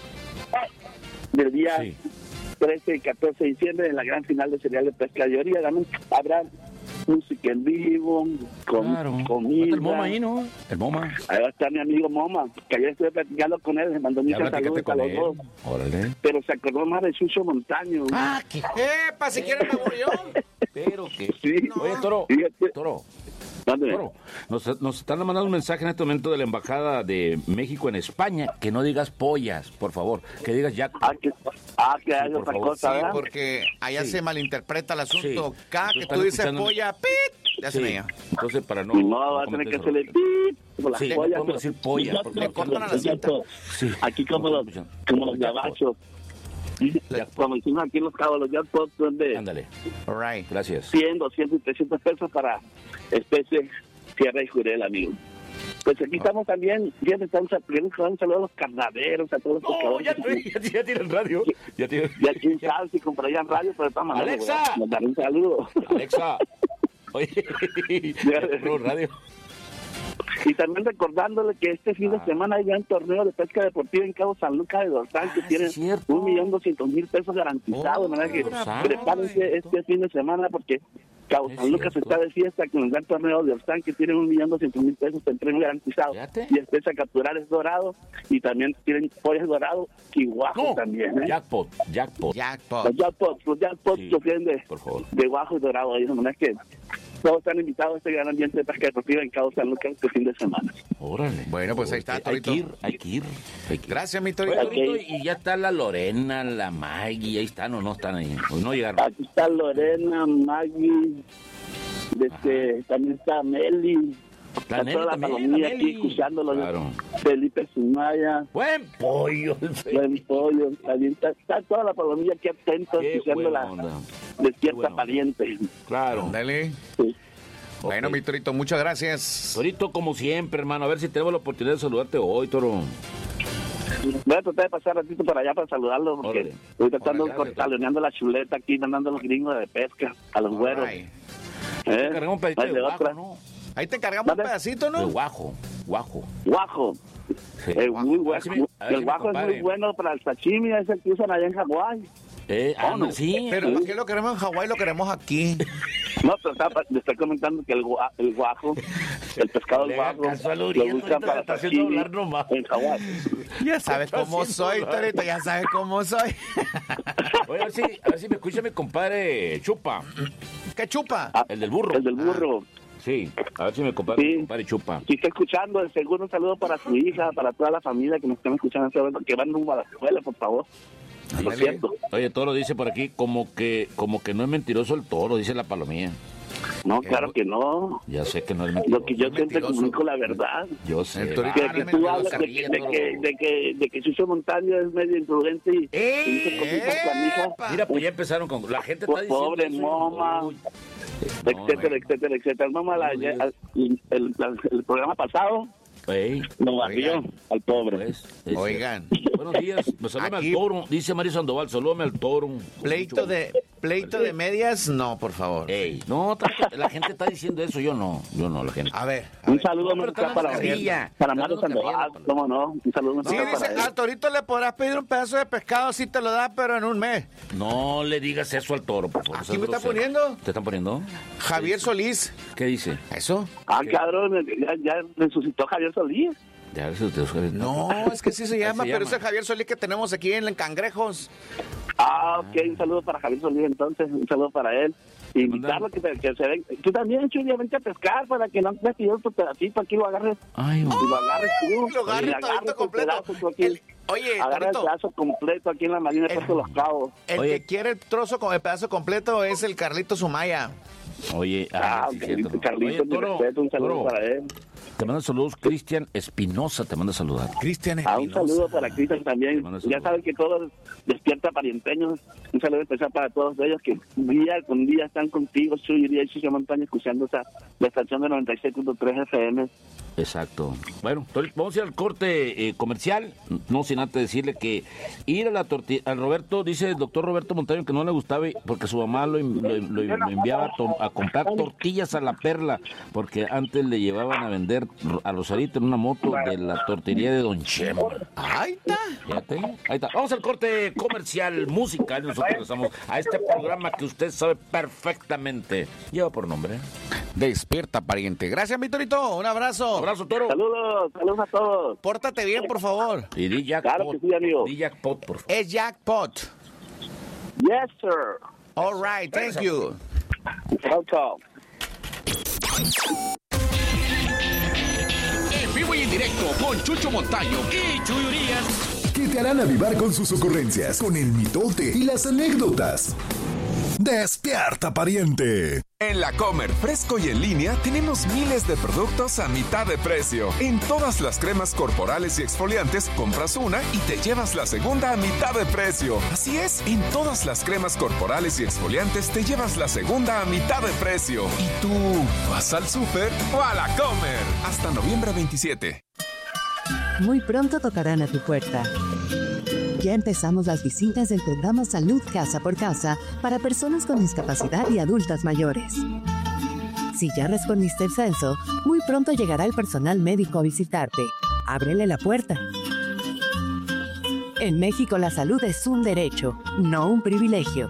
del día sí. trece y catorce de diciembre, en la gran final de cereal de pesca de orilla. También habrá música en vivo, con claro. comida. El MoMA ahí, ¿no? El MoMa. Ahí va a estar mi amigo MoMA, que ayer estuve platicando con él, le mandó muchos saludos a los dos. Órale. Pero se acordó más de Chucho Montaño. Ah, ¿qué? ¡Epa! Si quieren me voy yo. Pero que... Sí. No. Oye, Toro, Fíjate. Toro. Toro, nos, nos están mandando un mensaje en este momento de la Embajada de México en España, que no digas pollas, por favor, que digas jackpot. Ah, que, ah, que hay sí, otra favor. cosa, Sí, porque allá sí. se malinterpreta el asunto. Sí. Cada que tú dices escuchando... polla, ¡pit! Ya sí. se me iba. Entonces, para no... Y no, va a tener que hacerle pip, como las sí, pollas. No podemos decir polla. Ya, porque le cortan a la cinta. Sí. Aquí como los, como los gabachos. Como hicimos aquí en Los Cabos, los jackpots son de... Ándale. All right. Gracias. cien, doscientos y trescientos pesos para especie tierra y jurel, amigo. Pues aquí estamos también, ya estamos aprendiendo un saludo a los carnaderos, a todos los no, pescadores. Ya, ya, ya tienen radio. Ya tienen ya quién sabe si comprarían radio, pero de todas maneras. ¡Alexa! Nos daré un saludo. Alexa. Oye, no, radio. Y también recordándole que este fin de ah. semana hay un torneo de pesca deportiva en Cabo San Lucas de Dorsal, ah, que tiene sí, un millón doscientos mil pesos garantizados. Oh, que prepárense este fin de semana porque Cabo San Lucas está de fiesta con el gran torneo de Dorsal, que tiene un millón doscientos mil pesos en premio garantizado. Fíjate. Y especie a capturar es dorado y también tienen pollas dorado y guajo no. también. ¿eh? Jackpot, jackpot. Jackpot. Los jackpots, los jackpots sí, tienen de, de guajo y dorado. Ahí, no es que todos están invitados a este gran ambiente de pesca deportiva en Cabo San Lucas este fin de semana. Órale. Bueno, pues ahí está, Torito. Hay que ir, hay que ir. Hay que ir. Gracias, mi Torito. Oye, Torito. Y ya está la Lorena, la Maggie, ahí están o no están ahí. O no llegaron. Aquí está Lorena, Maggie, desde, también está Meli. La está toda la palomilla aquí escuchándolo. Claro. Felipe Sumaya. Buen pollo. Buen pollo. También está, está toda la palomilla aquí atento escuchando la despierta pariente. Claro. Dale. Sí. Bueno, okay. Mi Torito, muchas gracias. Torito, como siempre, hermano. A ver si tenemos la oportunidad de saludarte hoy, Toro. Voy a tratar de pasar un ratito para allá para saludarlo, porque Órale. Estoy tratando de taloneando la chuleta aquí, mandando a los gringos de pesca, a los All güeros. Right. ¿Eh? Te cargamos un pedacito de, de guajo, ¿no? Ahí te cargamos ¿Vale? un pedacito, ¿no? De guajo, guajo. Guajo. Sí. Eh, muy bueno. Si el guajo es muy bueno para el sashimi, es el que usan allá en Hawái. Eh, ah, no, sí. Pero sí. ¿para qué lo queremos en Hawái? Lo queremos aquí. No, pero está, le estoy comentando que el, gua, el guajo, el pescado del guajo, lo usan para sashimi en Hawái. Ya sabes cómo soy, Torito, ya sabes cómo soy. Oye, a ver si, a ver si me escucha mi compadre Chupa. ¿Qué Chupa? Ah, el del burro. El del burro. Ah. Sí, a ver si me compadre, sí. compadre Chupa. Si está escuchando, de seguro un saludo para su hija, para toda la familia que nos están escuchando, que van rumbo a la escuela, por favor. Por cierto. Oye, Toro dice por aquí como que como que no es mentiroso el Toro, dice la palomía. No, claro que no. Ya sé que no es mentiroso. Lo que yo no siempre comunico la verdad. Yo sé. De que, que tú hablas de que, de que, de que, de que Chucho Montaño es medio imprudente y, ¡Eh! y dice cositas canijas. Mira, pues ya empezaron con... La gente está diciendo... Pobre Moma, etcétera, no, etcétera, etcétera. Moma, la, el, el, el, el programa pasado... Hey, no barrió al pobre. Pues, es, oigan. Buenos días. Me salúdame al Toro. Dice Mario Sandoval, salúdame al Toro. Pleito de, Pleito de medias, no, por favor. Ey, no, la gente está diciendo eso, yo no, yo no, la gente. A ver. A un ver. saludo No, para, para, Villa. para Mario Sandoval, ¿cómo no? Un saludo Sí, dice, para él. al torito le podrás pedir un pedazo de pescado, sí te lo da, pero en un mes. No le digas eso al toro, por favor. ¿Aquí me está poniendo? ¿Te están poniendo? Javier Solís. ¿Qué dice? ¿Eso? Ah, cabrón, ya, ya resucitó Javier Solís. Ya resucitó Javier. No, es que sí se llama, se pero llama. es el Javier Solís que tenemos aquí en Cangrejos. Ah, ok, un saludo para Javier Solís entonces, un saludo para él. Y invitarlo que, se- que se ven. Tú también, Chuy, vente a pescar para que no te pidas tu pedacito, aquí lo agarres. Ay, y lo agarres tú. Lo agarres y todito agarres completo. el pedazo tú aquí. El- oye, agarra el Torito. pedazo completo aquí en la marina de Puerto Los Cabos. El Oye. que quiere el trozo con el pedazo completo es el Carlito Sumaya. Oye, Ah, ah, sí, Carlito, cierto. Carlito, Oye, mi Toro, respeto, un saludo Toro, para él. te manda saludos Cristian Espinosa, te manda saludar. Cristian Ah, un Espinosa. saludo para Cristian también. mando Ya saludos. saben que todos despierta parienteños. Un saludo especial para todos ellos que día con día están contigo, Chuy, y Chuy Montaña, escuchando esa, la estación de noventa y seis punto tres F M. Exacto. Bueno, entonces vamos a ir al corte eh, comercial, no sin antes decirle que ir a la tortilla, al Roberto, dice el doctor Roberto Montaño que no le gustaba porque su mamá lo, lo- lo- lo enviaba a, to- a comprar tortillas a la Perla, porque antes le llevaban a vender a Rosarito en una moto de la tortillería de Don Chemo. Ahí está. Fíjate, ahí está. Vamos al corte comercial, musical, nosotros regresamos a este programa que usted sabe perfectamente. Lleva por nombre. Despierta, pariente. Gracias, mi Torito. Un abrazo. Abrazo, Toro. Saludos, saludos a todos. Pórtate bien, por favor. Y di jackpot. Claro que sí, amigo. Di jackpot, por favor. Es Jackpot. Yes, sir. All right, thank you. Welcome. En vivo y en directo con Chucho Montaño y Chuy Urias. Que te harán avivar con sus ocurrencias, con el mitote y las anécdotas. Despierta, pariente. En La Comer, fresco y en línea, tenemos miles de productos a mitad de precio. En todas las cremas corporales y exfoliantes, compras una y te llevas la segunda a mitad de precio. Así es, en todas las cremas corporales y exfoliantes te llevas la segunda a mitad de precio. ¿Y tú vas al súper o a La Comer? Hasta noviembre veintisiete. Muy pronto tocarán a tu puerta. Ya empezamos las visitas del programa Salud Casa por Casa para personas con discapacidad y adultas mayores. Si ya respondiste el censo, muy pronto llegará el personal médico a visitarte. Ábrele la puerta. En México la salud es un derecho, no un privilegio.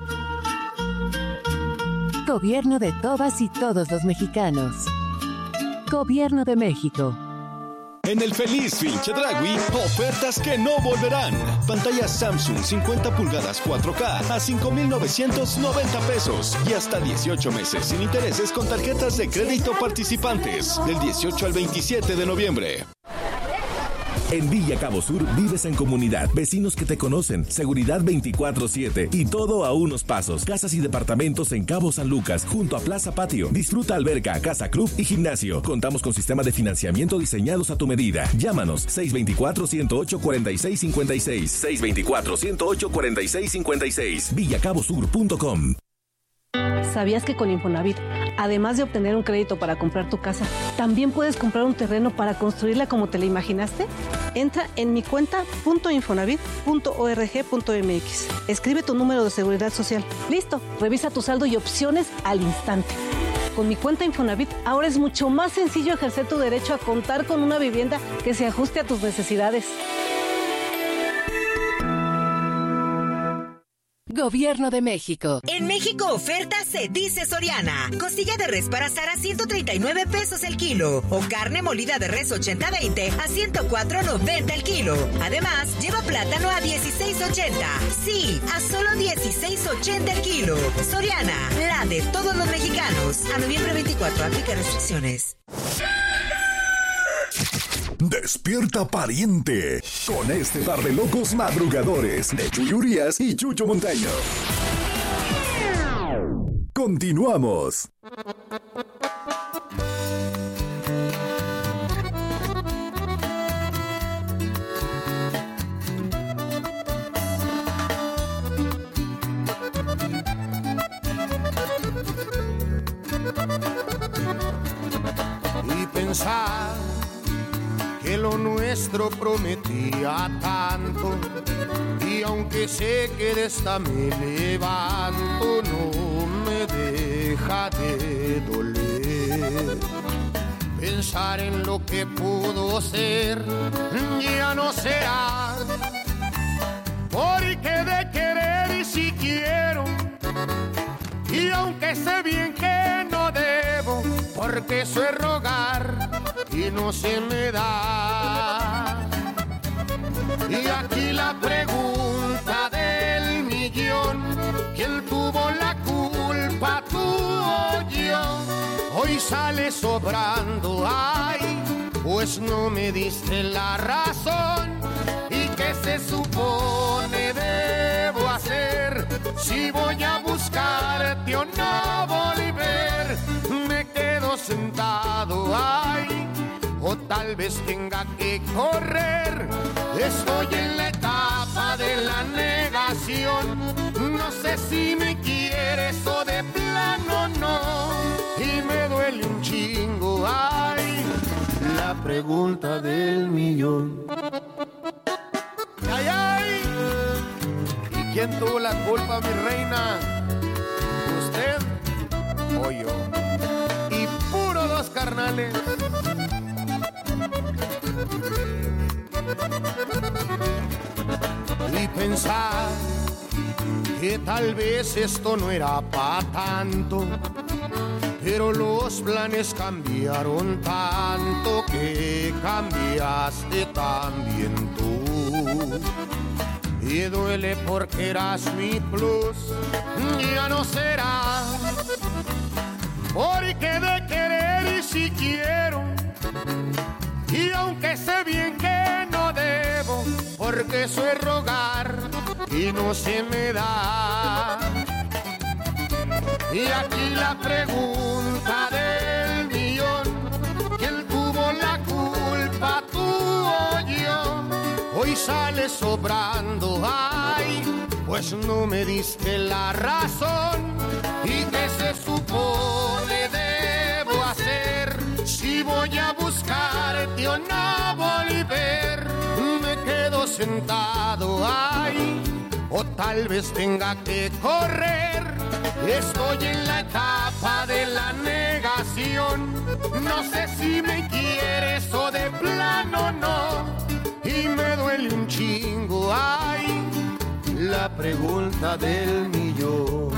Gobierno de todas y todos los mexicanos. Gobierno de México. En el Feliz Fin Chedraui, ofertas que no volverán. Pantalla Samsung cincuenta pulgadas cuatro K a cinco mil novecientos noventa pesos y hasta dieciocho meses sin intereses con tarjetas de crédito participantes del dieciocho al veintisiete de noviembre. En Villa Cabo Sur vives en comunidad, vecinos que te conocen, seguridad veinticuatro siete y todo a unos pasos. Casas y departamentos en Cabo San Lucas, junto a Plaza Patio. Disfruta alberca, casa club y gimnasio. Contamos con sistema de financiamiento diseñados a tu medida. Llámanos seis dos cuatro, uno cero ocho, cuatro seis cinco seis, seis dos cuatro, uno cero ocho, cuatro seis cinco seis, villacabosur punto com. ¿Sabías que con Infonavit, además de obtener un crédito para comprar tu casa, también puedes comprar un terreno para construirla como te la imaginaste? Entra en mi cuenta punto infonavit punto org punto mx. Escribe tu número de seguridad social. Listo, revisa tu saldo y opciones al instante. Con mi cuenta Infonavit, ahora es mucho más sencillo ejercer tu derecho a contar con una vivienda que se ajuste a tus necesidades. Gobierno de México. En México oferta se dice Soriana. Costilla de res para asar a ciento treinta y nueve pesos el kilo. O carne molida de res ochenta veinte a ciento cuatro noventa el kilo. Además, lleva plátano a dieciséis ochenta. Sí, a solo dieciséis ochenta el kilo. Soriana, la de todos los mexicanos. A noviembre veinticuatro, aplica restricciones. Despierta, pariente, con este par de locos madrugadores de Chuy Urias y Chucho Montaño. Continuamos. Y pensar que que lo nuestro prometía tanto. Y aunque sé que de esta me levanto, no me deja de doler. Pensar en lo que pudo ser ya no será, porque de querer y si quiero, y aunque sé bien que no debo, porque eso es rogar y no se me da. Y aquí la pregunta del millón: ¿quién tuvo la culpa, tú o yo? Hoy sale sobrando, ay, pues no me diste la razón. ¿Y qué se supone debo hacer si voy a buscarte o no volver? Me quedo sentado, ay, o tal vez tenga que correr. Estoy en la etapa de la negación, no sé si me quieres o de plano no, y me duele un chingo, ay, la pregunta del millón. Ay, ay, ¿y quién tuvo la culpa, mi reina? ¿Usted o yo? Y puro dos carnales. Y pensar que tal vez esto no era pa' tanto, pero los planes cambiaron tanto que cambiaste también tú. Y duele porque eras mi plus, ya no será, porque de querer y si quiero, y aunque sé bien que no debo, porque eso es rogar y no se me da. Y aquí la pregunta del millón: ¿quién tuvo la culpa, tú o yo? Hoy sale sobrando, ay, pues no me diste la razón. ¿Y qué se supone debo hacer si voy a buscarte o no volver? Me quedo sentado, ay, o tal vez tenga que correr. Estoy en la etapa de la negación, no sé si me quieres o de plano no, y me duele un chingo, ay, la pregunta del millón.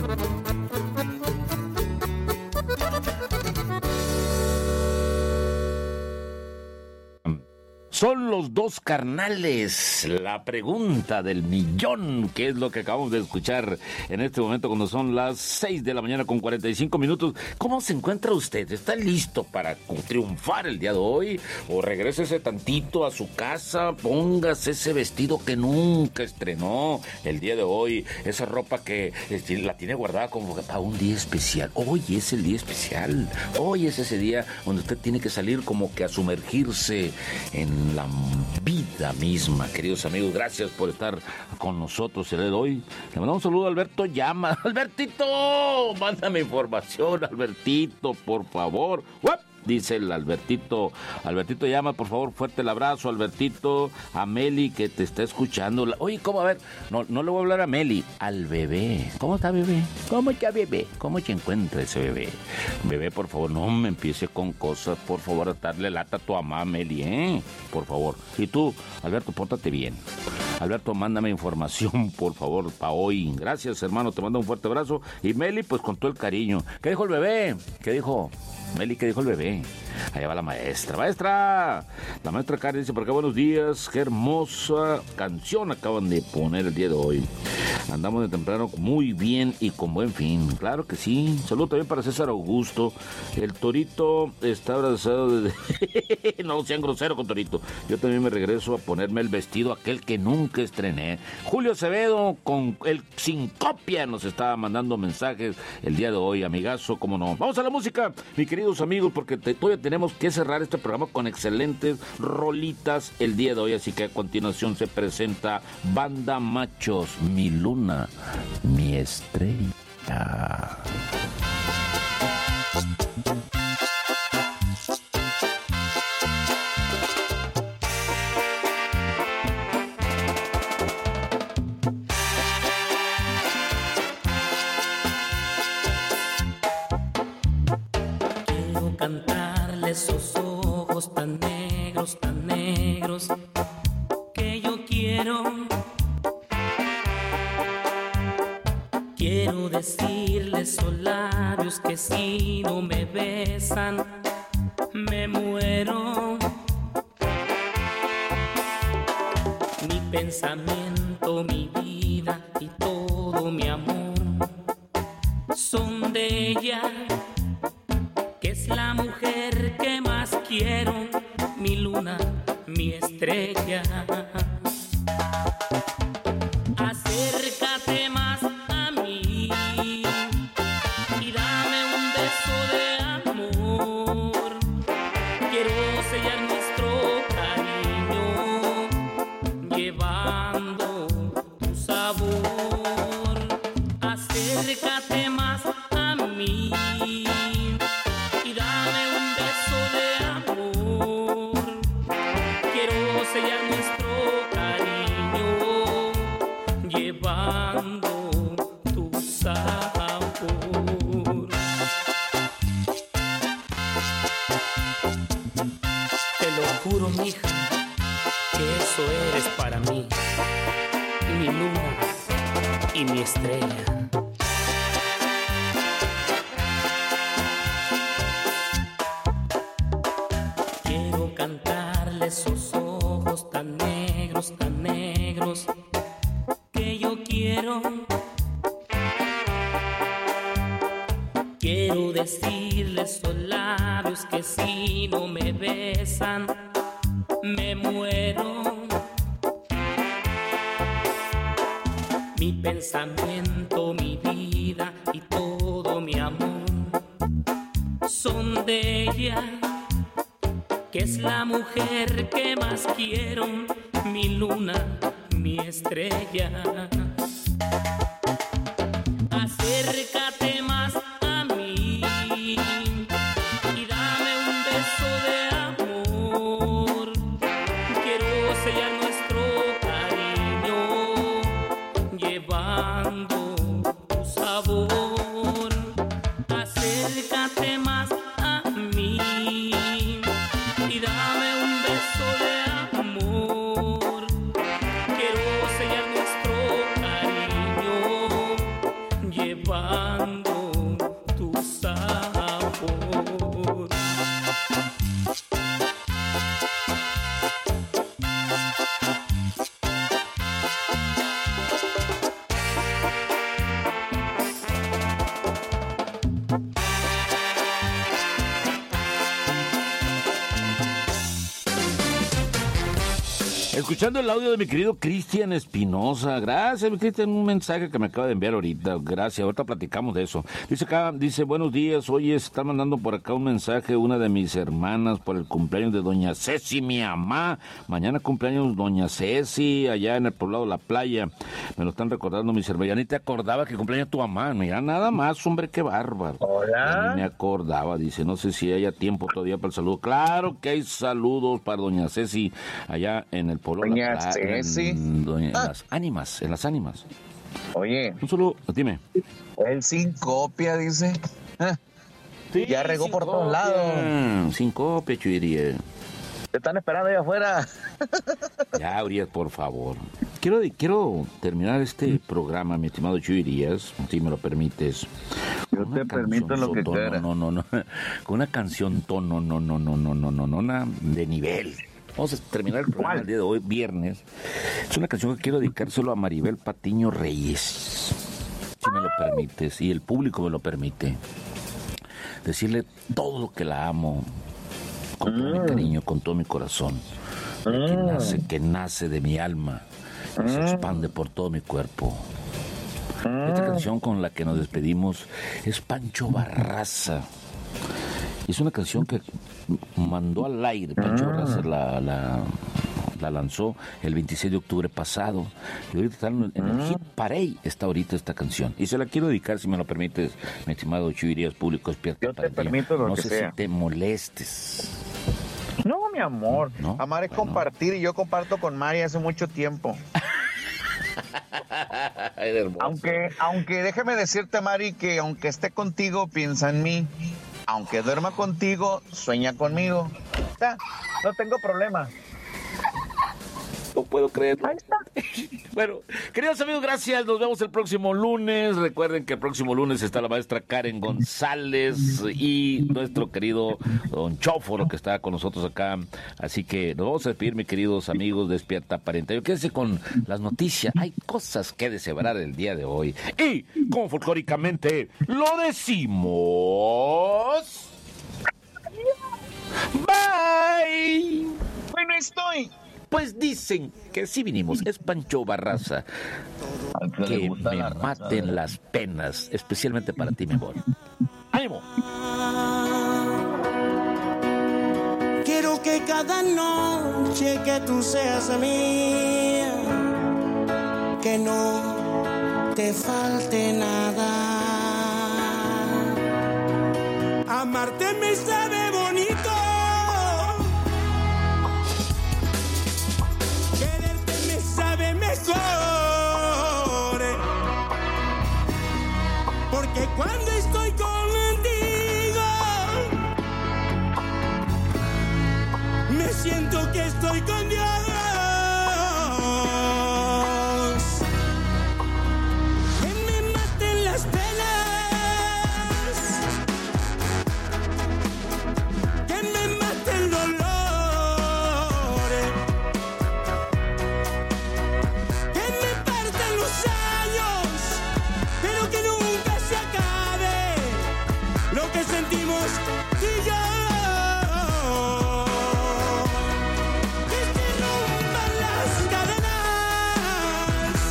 Son los dos carnales, la pregunta del millón, que es lo que acabamos de escuchar en este momento cuando son las seis de la mañana con cuarenta y cinco minutos. ¿Cómo se encuentra usted? ¿Está listo para triunfar el día de hoy? ¿O regrésese tantito a su casa, póngase ese vestido que nunca estrenó el día de hoy, esa ropa que este, la tiene guardada como para un día especial? Hoy es el día especial, hoy es ese día donde usted tiene que salir como que a sumergirse en la vida misma. Queridos amigos, gracias por estar con nosotros el día de hoy. Le mandamos un saludo a Alberto Llama. ¡Albertito! Mándame información, Albertito, por favor. ¡Uap! Dice el Albertito, Albertito Llama, por favor, fuerte el abrazo, Albertito, a Meli que te está escuchando. Oye, ¿cómo? A ver, no, no le voy a hablar a Meli, al bebé. ¿Cómo está, bebé? ¿Cómo está, bebé? ¿Cómo se encuentra ese bebé? Bebé, por favor, no me empiece con cosas, por favor, a darle lata a tu mamá, Meli, ¿eh? Por favor. Y tú, Alberto, pórtate bien. Alberto, mándame información, por favor, para hoy. Gracias, hermano, te mando un fuerte abrazo. Y Meli, pues con todo el cariño. ¿Qué dijo el bebé? ¿Qué dijo? Meli, ¿qué dijo el bebé? Allá va la maestra. ¡Maestra! La maestra Karen dice por acá, buenos días. Qué hermosa canción acaban de poner el día de hoy. Andamos de temprano muy bien y con buen fin. Claro que sí. Saludo también para César Augusto. El Torito está abrazado desde... No sean groseros con Torito. Yo también me regreso a ponerme el vestido aquel que nunca estrené. Julio Acevedo con el Sin Copia nos estaba mandando mensajes el día de hoy. Amigazo, cómo no. Vamos a la música, mi queridos amigos, porque te, todavía tenemos que cerrar este programa con excelentes rolitas el día de hoy. Así que a continuación se presenta Banda Machos, Mi Luna, Mi Estrella. cantarle esos ojos tan negros, tan negros, que yo quiero. Quiero decirle esos labios que si no me besan, me muero. Mi pensamiento, mi vida y todo mi amor son de ella, que es la mujer que más quiero, mi luna, mi estrella. Acércate más a mí y dame un beso de amor. Quiero sellar nuestro cariño, llevando tu sabor. Acércate más a mí y dame un beso de amor. Quiero sellar nuestro cariño, llevando tu sabor. Te lo juro, mija, que eso eres para mí, mi luna y mi estrella. Quiero cantarle esos ojos tan negros, tan negros, que yo quiero. Quiero decirle esos labios que si no me besan, me muero. Mi pensamiento, mi vida y todo mi amor son de ella, que es la mujer que más quiero, mi luna, mi estrella. Acércate más a mí y dame un beso de amor. Quiero sellar nuestro cariño, llevando tu sabor. Acércate más a mí y dame un beso de amor. Quiero sellar nuestro cariño, llevando tu sabor. Escuchando el audio de mi querido Cristian Espinosa. Gracias, mi Cristian, un mensaje que me acaba de enviar ahorita. Gracias, ahorita platicamos de eso. Dice acá, dice, buenos días, oye, está mandando por acá un mensaje una de mis hermanas por el cumpleaños de doña Ceci, mi mamá. Mañana cumpleaños doña Ceci, allá en el poblado La Playa. Me lo están recordando mis hermanas. Ya ni te acordaba que cumpleaños tu mamá. Mira, nada más, hombre, qué bárbaro. Hola. Ni me acordaba, dice, no sé si haya tiempo todavía para el saludo. Claro que hay saludos para doña Ceci, allá en el poblado Doña La Playa. Ceci. En, doña, en Ah. las ánimas, en las ánimas. Oye. Un saludo, dime. El sin copia, dice. Ah. Sí, ya regó sin por todos copia. lados. Sin copia, Chuiría. Te están esperando ahí afuera. Ya, Urias, por favor. Quiero, quiero terminar este programa, mi estimado Chuirías, si me lo permites. Yo te permito lo que tono, quieras. No, no, no. Con una canción tono, no, no, no, no, no, no, no, no, de nivel. Vamos a terminar el programa el día de hoy, viernes. Es una canción que quiero dedicárselo a Maribel Patiño Reyes, si me lo permites, y el público me lo permite. Decirle todo lo que la amo, con todo mi cariño, con todo mi corazón, de que nace, que nace de mi alma y se expande por todo mi cuerpo. Esta canción con la que nos despedimos es Pancho Barraza. Es una canción que mandó al aire, Pancho Barraza la, la, la lanzó el veintiséis de octubre pasado. Y ahorita está en, en el Hit Parade, está ahorita esta canción. Y se la quiero dedicar, si me lo permites, mi estimado Chuirías, público despierto. Yo te permito lo no que sé sea. si te molestes. No, mi amor. ¿No? Amar es Bueno. compartir y yo comparto con Mari hace mucho tiempo. Aunque, aunque déjeme decirte, Mari, que aunque esté contigo, piensa en mí. Aunque duerma contigo, sueña conmigo. O sea, no tengo problema. No puedo creerlo. Ahí está. Bueno, queridos amigos, gracias. Nos vemos el próximo lunes. Recuerden que el próximo lunes está la maestra Karen González y nuestro querido don Chóforo, que está con nosotros acá. Así que nos vamos a despedir, mis queridos amigos. Despierta Pariente. Quédense con las noticias. Hay cosas que deshebraar el día de hoy. Y, como folclóricamente lo decimos... Bye. Bueno, estoy... Pues dicen que sí vinimos. Es Pancho Barraza. Que me maten las penas, especialmente para ti, mi amor. ¡Ánimo! Quiero que cada noche que tú seas mía, que no te falte nada. Amarte me sabe bonito. Porque cuando estoy contigo me siento que estoy con Dios. Que me maten las penas, que me mate el dolor. Que sentimos tú y yo, que se rompan las cadenas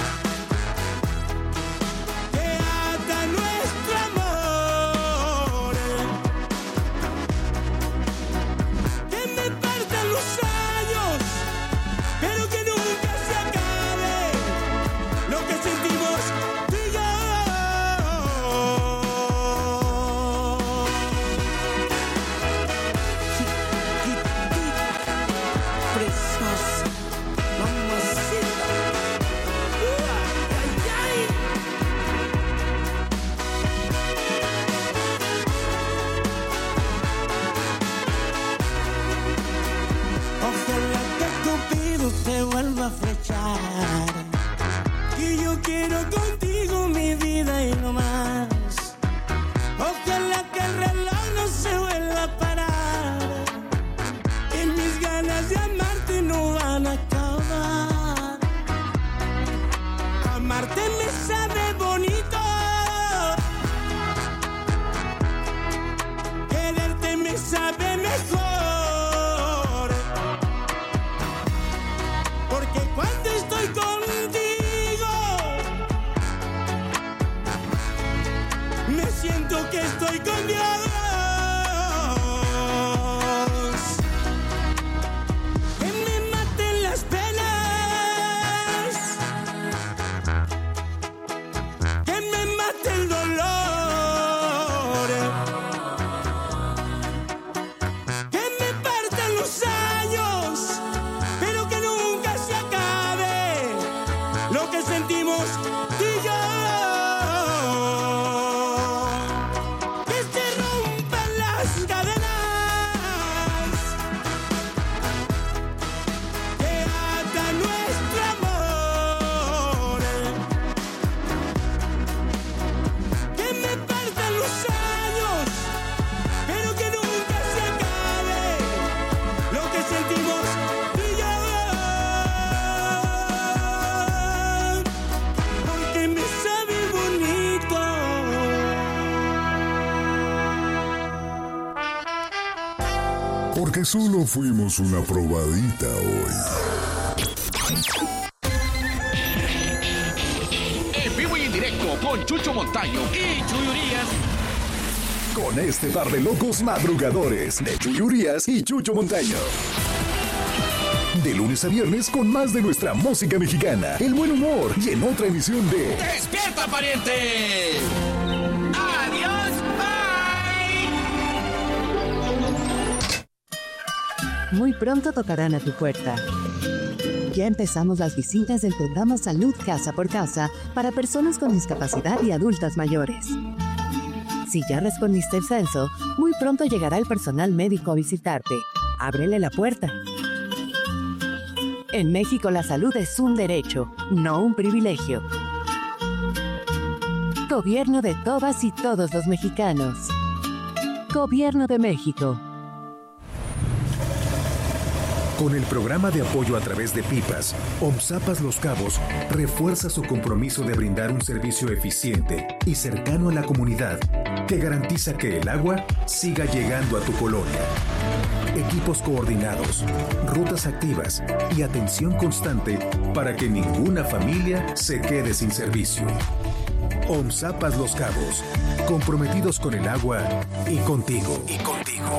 que atan nuestro amor, que me partan los años, pero que nunca se acabe lo que sentimos tú y yo. Te vuelvo a flechar, y yo quiero contigo mi vida y no más. Ojalá que el reloj no se vuelva a parar, y mis ganas de amarte no van a acabar. Amarte me sabe bonito, quererte me sabe mejor. Porque cuando estoy contigo me siento que estoy con Dios. Que me maten las penas, que me mate el dolor, que me partan los años, pero que nunca se acabe lo que sentimos tú y yo. Que se rompan las cadenas que atan nuestro amor, que me partan los años, pero que nunca se acabe lo que sentimos tú y yo. Porque me sabe bonito. Porque solo fuimos una probadita hoy. En vivo y en directo con Chucho Montaño y Chuy Urias. Con este par de locos madrugadores de Chuy Urias y Chucho Montaño. De lunes a viernes con más de nuestra música mexicana, el buen humor y en otra emisión de ¡Despierta, pariente! ¡Adiós, bye! Muy pronto tocarán a tu puerta. Ya empezamos las visitas del programa Salud Casa por Casa para personas con discapacidad y adultas mayores. Si ya respondiste el censo, muy pronto llegará el personal médico a visitarte. Ábrele la puerta. En México la salud es un derecho, no un privilegio. Gobierno de todas y todos los mexicanos. Gobierno de México. Con el programa de apoyo a través de pipas, OMSAPAS Los Cabos refuerza su compromiso de brindar un servicio eficiente y cercano a la comunidad que garantiza que el agua siga llegando a tu colonia. Equipos coordinados, rutas activas y atención constante para que ninguna familia se quede sin servicio. OMSAPAS Los Cabos, comprometidos con el agua y contigo. Y contigo.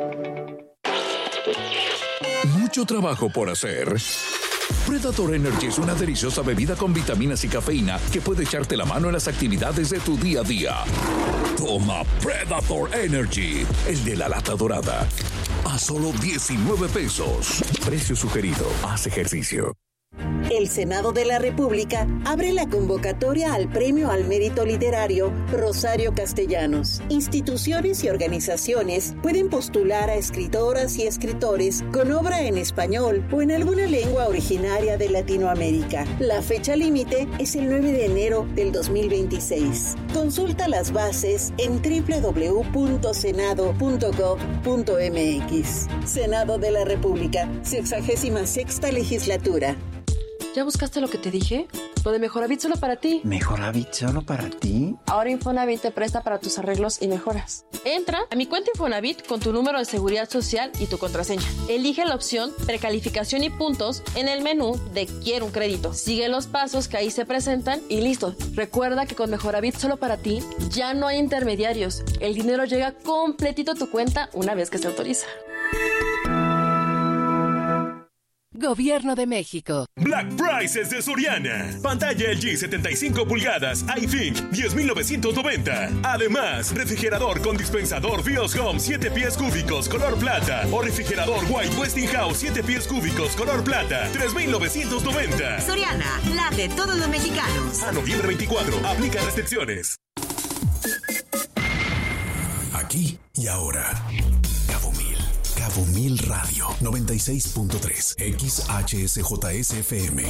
Mucho trabajo por hacer. Predator Energy es una deliciosa bebida con vitaminas y cafeína que puede echarte la mano en las actividades de tu día a día. Toma Predator Energy, el de la lata dorada, a solo diecinueve pesos. Precio sugerido. Haz ejercicio. El Senado de la República abre la convocatoria al Premio al Mérito Literario Rosario Castellanos. Instituciones y organizaciones pueden postular a escritoras y escritores con obra en español o en alguna lengua originaria de Latinoamérica. La fecha límite es el nueve de enero del dos mil veintiséis. Consulta las bases en doble u doble u doble u punto senado punto gob punto eme equis. Senado de la República, sexagésima sexta legislatura. ¿Ya buscaste lo que te dije? Lo de Mejoravit solo para ti. ¿Mejoravit solo para ti? Ahora Infonavit te presta para tus arreglos y mejoras. Entra a mi cuenta Infonavit con tu número de seguridad social y tu contraseña. Elige la opción Precalificación y puntos en el menú de Quiero un crédito. Sigue los pasos que ahí se presentan y listo. Recuerda que con Mejoravit solo para ti ya no hay intermediarios. El dinero llega completito a tu cuenta una vez que se autoriza. Gobierno de México. Black Prices de Soriana. Pantalla L G setenta y cinco pulgadas iThink diez mil novecientos noventa. Además, refrigerador con dispensador Bios Home siete pies cúbicos color plata o refrigerador White Westinghouse siete pies cúbicos color plata tres mil novecientos noventa. Soriana, la de todos los mexicanos. A noviembre veinticuatro. Aplica restricciones. Aquí y ahora. Cabo Mil Radio noventa y seis punto tres X H S J S F M.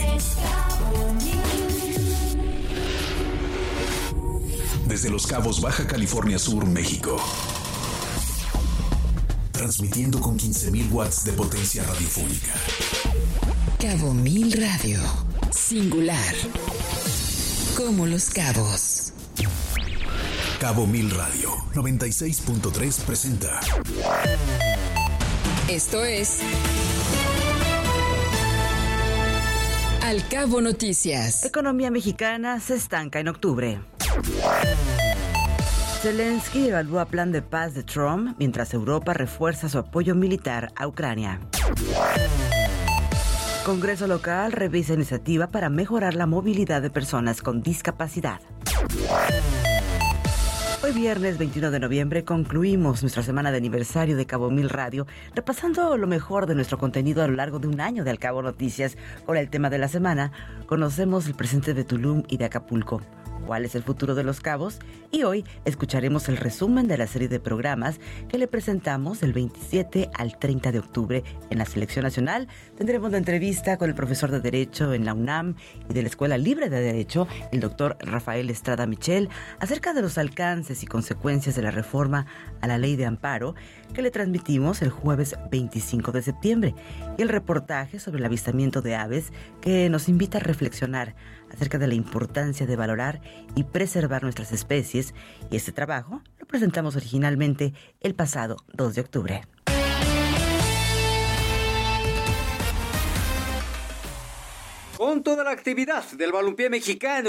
Desde Los Cabos, Baja California Sur, México. Transmitiendo con quince mil watts de potencia radiofónica. Cabo Mil Radio. Singular. Como Los Cabos. Cabo Mil Radio noventa y seis punto tres presenta. Esto es Al Cabo Noticias. Economía mexicana se estanca en octubre. Zelensky evalúa plan de paz de Trump mientras Europa refuerza su apoyo militar a Ucrania. Congreso local revisa iniciativa para mejorar la movilidad de personas con discapacidad. Hoy viernes veintiuno de noviembre concluimos nuestra semana de aniversario de Cabo Mil Radio, repasando lo mejor de nuestro contenido a lo largo de un año de Al Cabo Noticias. Con el tema de la semana, conocemos el presente de Tulum y de Acapulco. ¿Cuál es el futuro de Los Cabos? Y hoy escucharemos el resumen de la serie de programas que le presentamos del veintisiete al treinta de octubre en la Selección Nacional. Tendremos la entrevista con el profesor de Derecho en la UNAM y de la Escuela Libre de Derecho, el doctor Rafael Estrada Michel, acerca de los alcances y consecuencias de la reforma a la Ley de Amparo que le transmitimos el jueves veinticinco de septiembre, y el reportaje sobre el avistamiento de aves que nos invita a reflexionar acerca de la importancia de valorar y preservar nuestras especies, y este trabajo lo presentamos originalmente el pasado dos de octubre. Con toda la actividad del balompié mexicano